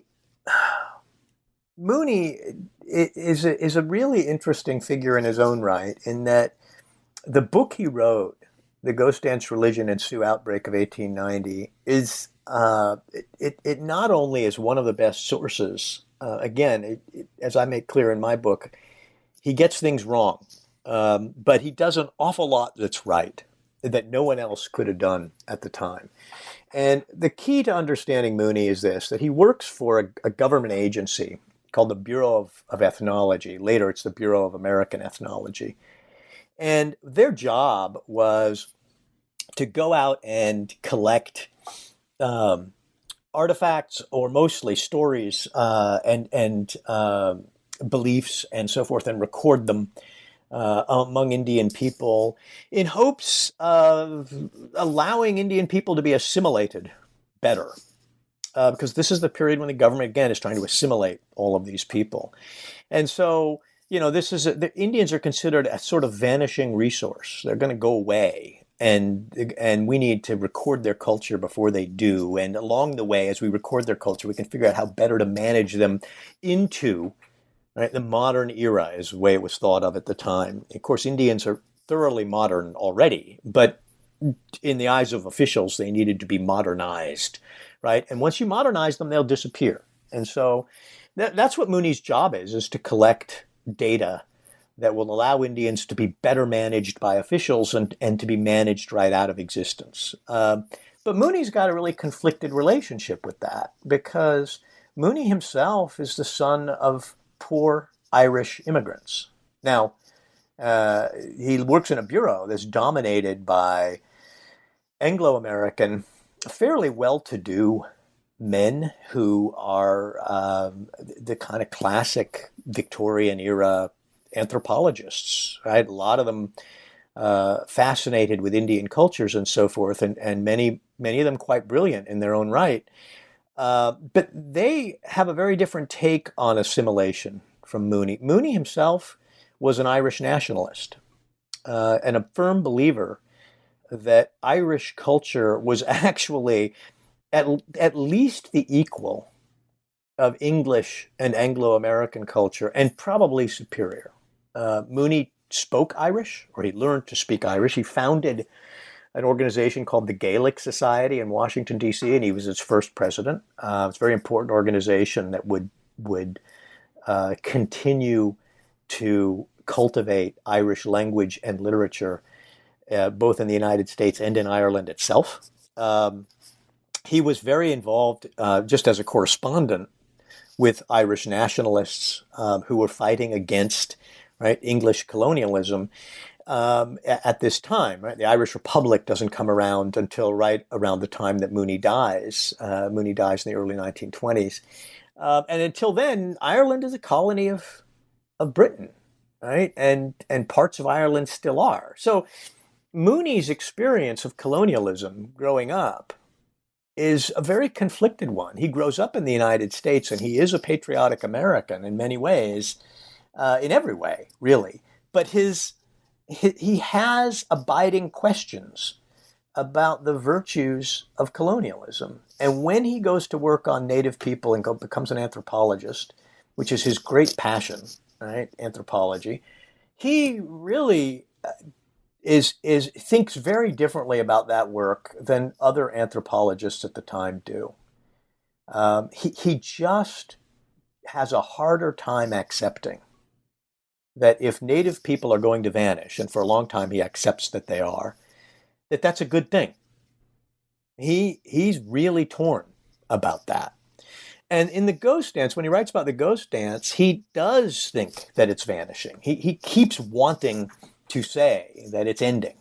Mooney is a, is a really interesting figure in his own right, in that the book he wrote, The Ghost Dance, Religion, and Sioux Outbreak of eighteen ninety, is uh, it, it, it not only is one of the best sources, uh, again, it, it, as I make clear in my book, he gets things wrong, um, but he does an awful lot that's right, that no one else could have done at the time. And the key to understanding Mooney is this, that he works for a, a government agency called the Bureau of, of Ethnology. Later, it's the Bureau of American Ethnology. And their job was to go out and collect um, artifacts, or mostly stories uh, and, and uh, beliefs and so forth, and record them Uh, among Indian people in hopes of allowing Indian people to be assimilated better. Uh, because this is the period when the government, again, is trying to assimilate all of these people. And so, you know, this is a, the Indians are considered a sort of vanishing resource. They're going to go away. And and we need to record their culture before they do. And along the way, as we record their culture, we can figure out how better to manage them into right, the modern era, is the way it was thought of at the time. Of course, Indians are thoroughly modern already, but in the eyes of officials, they needed to be modernized, right? And once you modernize them, they'll disappear. And so that, that's what Mooney's job is, is to collect data that will allow Indians to be better managed by officials and, and to be managed right out of existence. Uh, but Mooney's got a really conflicted relationship with that, because Mooney himself is the son of poor Irish immigrants. Now, uh, he works in a bureau that's dominated by Anglo-American, fairly well-to-do men who are um, the kind of classic Victorian era anthropologists, right? A lot of them uh, fascinated with Indian cultures and so forth, and, and many, many of them quite brilliant in their own right. Uh, but they have a very different take on assimilation from Mooney. Mooney himself was an Irish nationalist uh, and a firm believer that Irish culture was actually at, at least the equal of English and Anglo-American culture, and probably superior. Uh, Mooney spoke Irish, or he learned to speak Irish. He founded an organization called the Gaelic Society in Washington, D C, and he was its first president. Uh, it's a very important organization that would would uh, continue to cultivate Irish language and literature, uh, both in the United States and in Ireland itself. Um, he was very involved, uh, just as a correspondent, with Irish nationalists um, who were fighting against, right, English colonialism. Um, at this time, right? The Irish Republic doesn't come around until right around the time that Mooney dies. Uh, Mooney dies in the early nineteen twenties. Uh, and until then, Ireland is a colony of of Britain, right? And, and parts of Ireland still are. So Mooney's experience of colonialism growing up is a very conflicted one. He grows up in the United States, and he is a patriotic American in many ways, uh, in every way, really. But his he has abiding questions about the virtues of colonialism. And when he goes to work on Native people and go, becomes an anthropologist, which is his great passion, right, anthropology, he really is is thinks very differently about that work than other anthropologists at the time do. Um, he, he just has a harder time accepting that if Native people are going to vanish, and for a long time he accepts that they are, that that's a good thing. He he's really torn about that. And in the Ghost Dance, when he writes about the Ghost Dance, he does think that it's vanishing. He he keeps wanting to say that it's ending.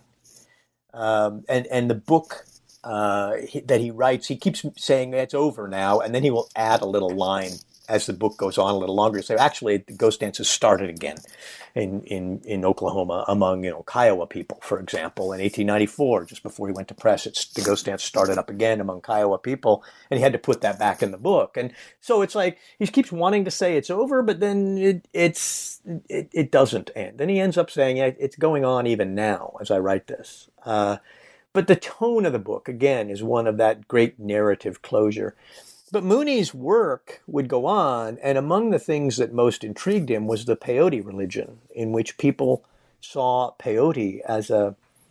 Um, and, and the book uh, he, that he writes, he keeps saying it's over now, and then he will add a little line as the book goes on a little longer. So actually, the Ghost Dance has started again in, in, in Oklahoma among, you know, Kiowa people, for example. In eighteen ninety-four, just before he went to press, it's, the Ghost Dance started up again among Kiowa people, and he had to put that back in the book. And so it's like he keeps wanting to say it's over, but then it, it's it, it doesn't end. Then he ends up saying, yeah, it's going on even now as I write this. Uh, but the tone of the book, again, is one of that great narrative closure. But Mooney's work would go on, and among the things that most intrigued him was the peyote religion, in which people saw peyote as a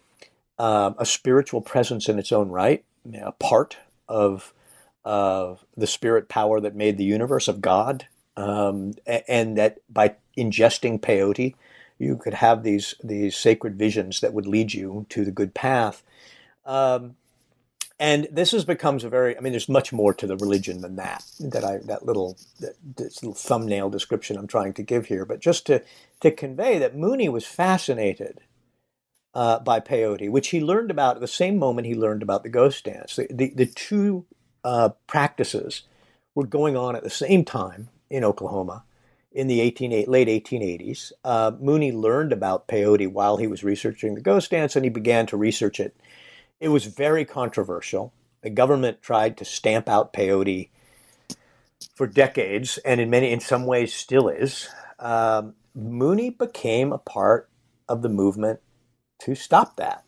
uh, a spiritual presence in its own right, you know, a part of of the spirit power that made the universe, of God, um, and that by ingesting peyote, you could have these these sacred visions that would lead you to the good path. Um, And this has becomes a very, I mean, there's much more to the religion than that, that I, that little, that, this little thumbnail description I'm trying to give here. But just to, to convey that Mooney was fascinated uh, by peyote, which he learned about at the same moment he learned about the Ghost Dance. The, the, the two uh, practices were going on at the same time in Oklahoma in the eighteen, late eighteen eighties. Uh, Mooney learned about peyote while he was researching the Ghost Dance, and he began to research it. It was very controversial. The government tried to stamp out peyote for decades, and in many, in some ways, still is. Um, Mooney became a part of the movement to stop that,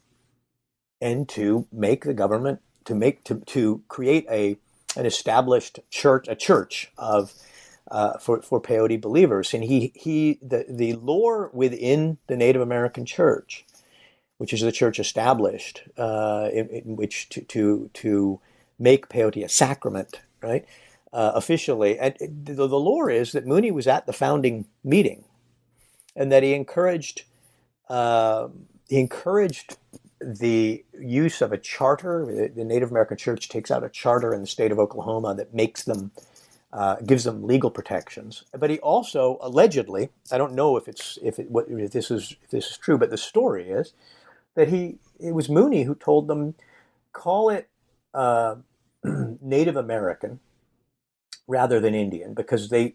and to make the government to make to to create a an established church, a church of uh, for for peyote believers. And he he the the lore within the Native American church, which is the church established, uh, in, in which to, to to make peyote a sacrament, right, uh, officially. And the, the lore is that Mooney was at the founding meeting, and that he encouraged uh, he encouraged the use of a charter. The Native American Church takes out a charter in the state of Oklahoma that makes them uh, gives them legal protections. But he also allegedly, I don't know if it's if it what if this is if this is true, but the story is that he, it was Mooney who told them, call it uh, Native American rather than Indian, because they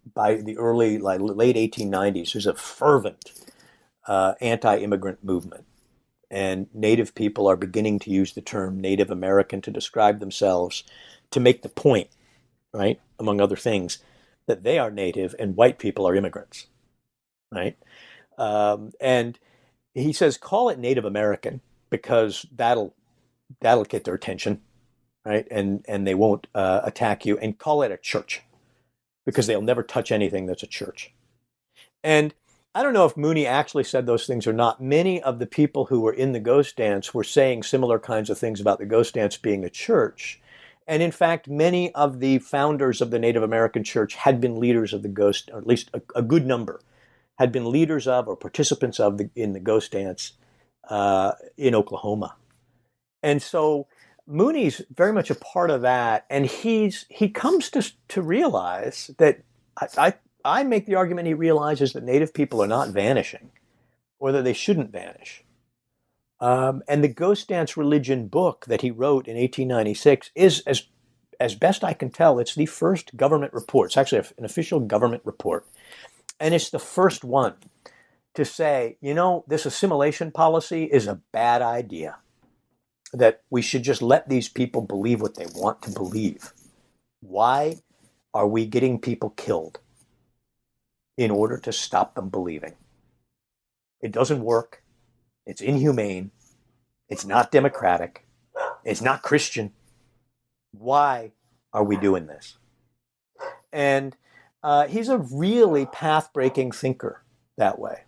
by the early, like late eighteen nineties, there's a fervent uh, anti-immigrant movement. And Native people are beginning to use the term Native American to describe themselves, to make the point, right, among other things, that they are Native and white people are immigrants, right? Um, and he says, call it Native American because that'll that'll get their attention, right? And and they won't uh, attack you. And call it a church because they'll never touch anything that's a church. And I don't know if Mooney actually said those things or not. Many of the people who were in the Ghost Dance were saying similar kinds of things about the Ghost Dance being a church. And in fact, many of the founders of the Native American Church had been leaders of the Ghost, or at least a, a good number, had been leaders of or participants of the, in the Ghost Dance uh, in Oklahoma. And so Mooney's very much a part of that. And he's he comes to, to realize that I, I I make the argument he realizes that Native people are not vanishing, or that they shouldn't vanish. Um, and the Ghost Dance Religion book that he wrote in eighteen ninety-six is, as as best I can tell, it's the first government report. It's actually an official government report. And it's the first one to say, you know, this assimilation policy is a bad idea, that we should just let these people believe what they want to believe. Why are we getting people killed in order to stop them believing? It doesn't work. It's inhumane. It's not democratic. It's not Christian. Why are we doing this? And uh, he's a really path-breaking thinker that way.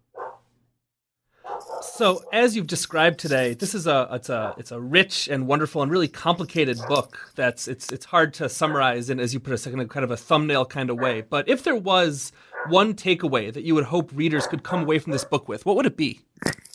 So, as you've described today, this is a it's a it's a rich and wonderful and really complicated book. That's it's it's hard to summarize in, as you put a second, kind of a thumbnail kind of way. But if there was one takeaway that you would hope readers could come away from this book with, what would it be?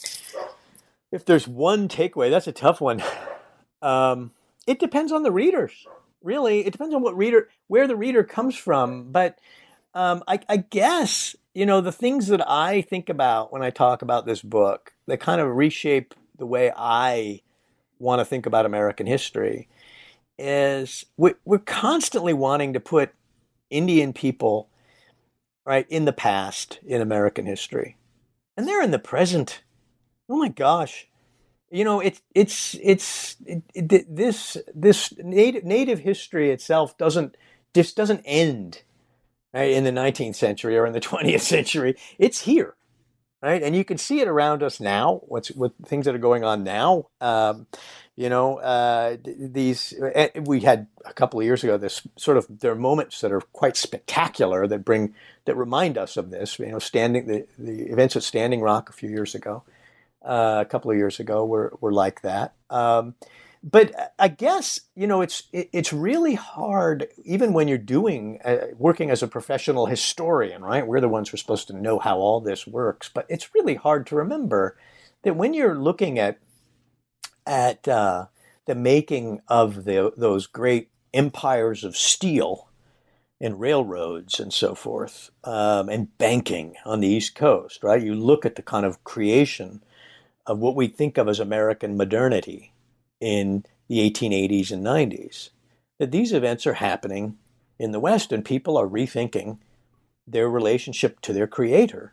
If there's one takeaway, that's a tough one. Um, it depends on the readers, really. It depends on what reader, where the reader comes from. But um, I, I guess, you know, the things that I think about when I talk about this book, that kind of reshape the way I want to think about American history, is we, we're constantly wanting to put Indian people, right, in the past in American history. And they're in the present. Oh my gosh. You know, it's, it's, it's, it, it, this, this native, native history itself doesn't, just doesn't end, right, in the nineteenth century or in the twentieth century. It's here, right? And you can see it around us now, what's, what things that are going on now. Um, you know, uh, these, we had a couple of years ago, this sort of, there are moments that are quite spectacular that bring, that remind us of this, you know, standing, the, the events at Standing Rock a few years ago. Uh, a couple of years ago were, were like that. Um, but I guess, you know, it's it, it's really hard, even when you're doing, uh, working as a professional historian, right? We're the ones who are supposed to know how all this works. But it's really hard to remember that when you're looking at, at uh, the making of the, those great empires of steel and railroads and so forth, um, and banking on the East Coast, right? You look at the kind of creation of what we think of as American modernity in the eighteen eighties and nineties, that these events are happening in the West, and people are rethinking their relationship to their creator.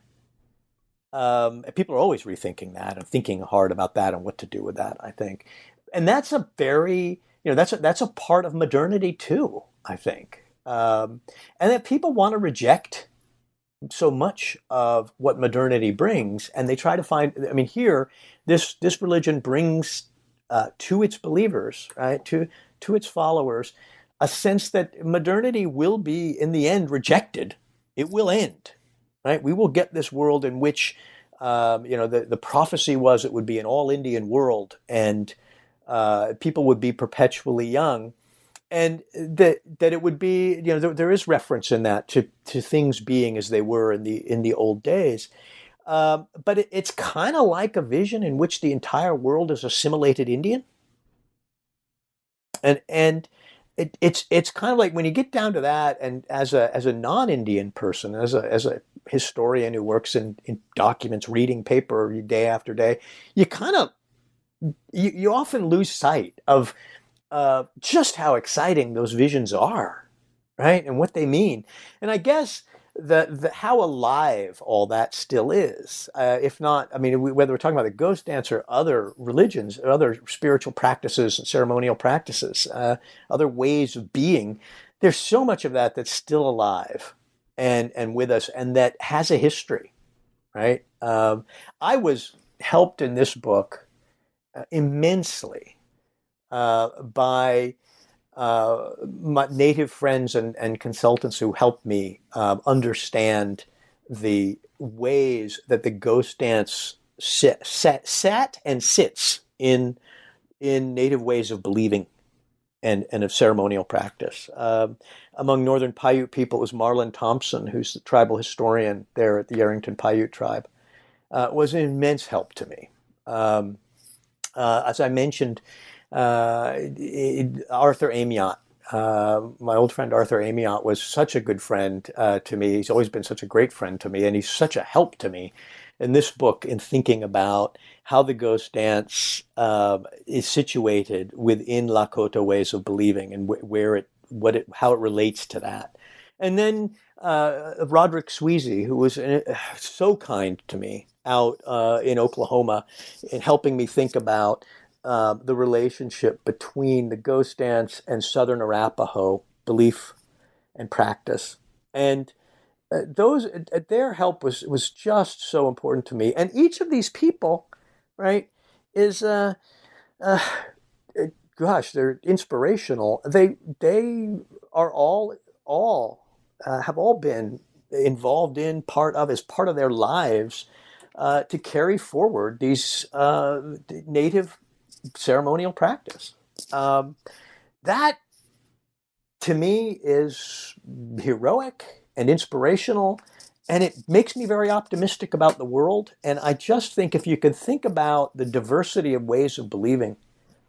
Um, and people are always rethinking that and thinking hard about that and what to do with that, I think. And that's a very, you know, that's a, that's a part of modernity too, I think. Um, and that people want to reject so much of what modernity brings, and they try to find, I mean, here, this this religion brings uh, to its believers, right, to to its followers, a sense that modernity will be, in the end, rejected. It will end, right? We will get this world in which, um, you know, the, the prophecy was it would be an all-Indian world, and uh, people would be perpetually young. And that that it would be, you know, there, there is reference in that to, to things being as they were in the in the old days, um, but it, it's kind of like a vision in which the entire world is assimilated Indian, and and it, it's it's kind of like when you get down to that, and as a as a non-Indian person, as a as a historian who works in, in documents, reading paper day after day, you kind of you, you often lose sight of Uh, just how exciting those visions are, right? And what they mean. And I guess the, the how alive all that still is, uh, if not, I mean, whether we're talking about the ghost dance or other religions, or other spiritual practices and ceremonial practices, uh, other ways of being, there's so much of that that's still alive and, and with us, and that has a history, right? Um, I was helped in this book uh, immensely uh, by Uh, my native friends and, and consultants who helped me uh, understand the ways that the ghost dance sit, sat, sat and sits in in native ways of believing and, and of ceremonial practice. Uh, among Northern Paiute people, it was Marlon Thompson, who's the tribal historian there at the Yarrington Paiute tribe, uh, was an immense help to me. Um, uh, as I mentioned, Uh, it, Arthur Amiot, uh, my old friend Arthur Amiot was such a good friend uh, to me. He's always been such a great friend to me, and he's such a help to me in this book in thinking about how the ghost dance uh, is situated within Lakota ways of believing and wh- where it, what it, how it relates to that. And then uh, Roderick Sweezy, who was uh, so kind to me out uh, in Oklahoma in helping me think about Uh, the relationship between the ghost dance and Southern Arapaho belief and practice. And uh, those, uh, their help was, was just so important to me. And each of these people, right, is, uh, uh, gosh, they're inspirational. They, they are all, all, uh, have all been involved in, part of, as part of their lives, uh, to carry forward these uh, native ceremonial practice. Um, that, to me, is heroic and inspirational, and it makes me very optimistic about the world. And I just think if you could think about the diversity of ways of believing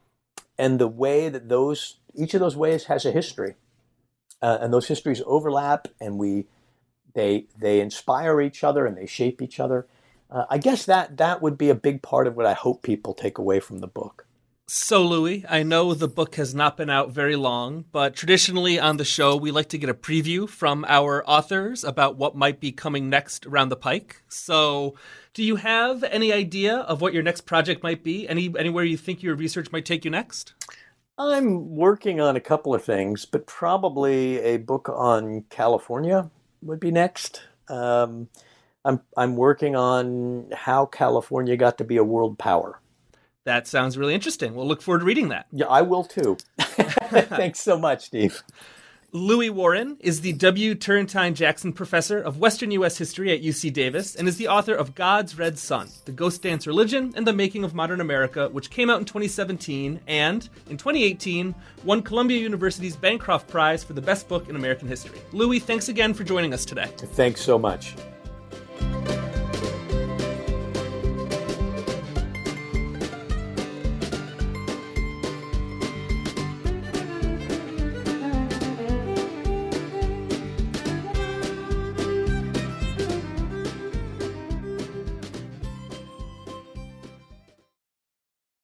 and the way that those, each of those ways has a history, uh, and those histories overlap, and we, they, they inspire each other and they shape each other. Uh, I guess that that would be a big part of what I hope people take away from the book. So, Louis, I know the book has not been out very long, but traditionally on the show, we like to get a preview from our authors about what might be coming next around the pike. So do you have any idea of what your next project might be? Any Anywhere you think your research might take you next? I'm working on a couple of things, but probably a book on California would be next. Um, I'm I'm working on how California got to be a world power. That sounds really interesting. We'll look forward to reading that. Yeah, I will too. Thanks so much, Steve. Louis Warren is the W. Turrentine Jackson Professor of Western U S History at U C Davis and is the author of God's Red Sun, The Ghost Dance Religion and the Making of Modern America, which came out in twenty seventeen and, in twenty eighteen, won Columbia University's Bancroft Prize for the best book in American history. Louis, thanks again for joining us today. Thanks so much.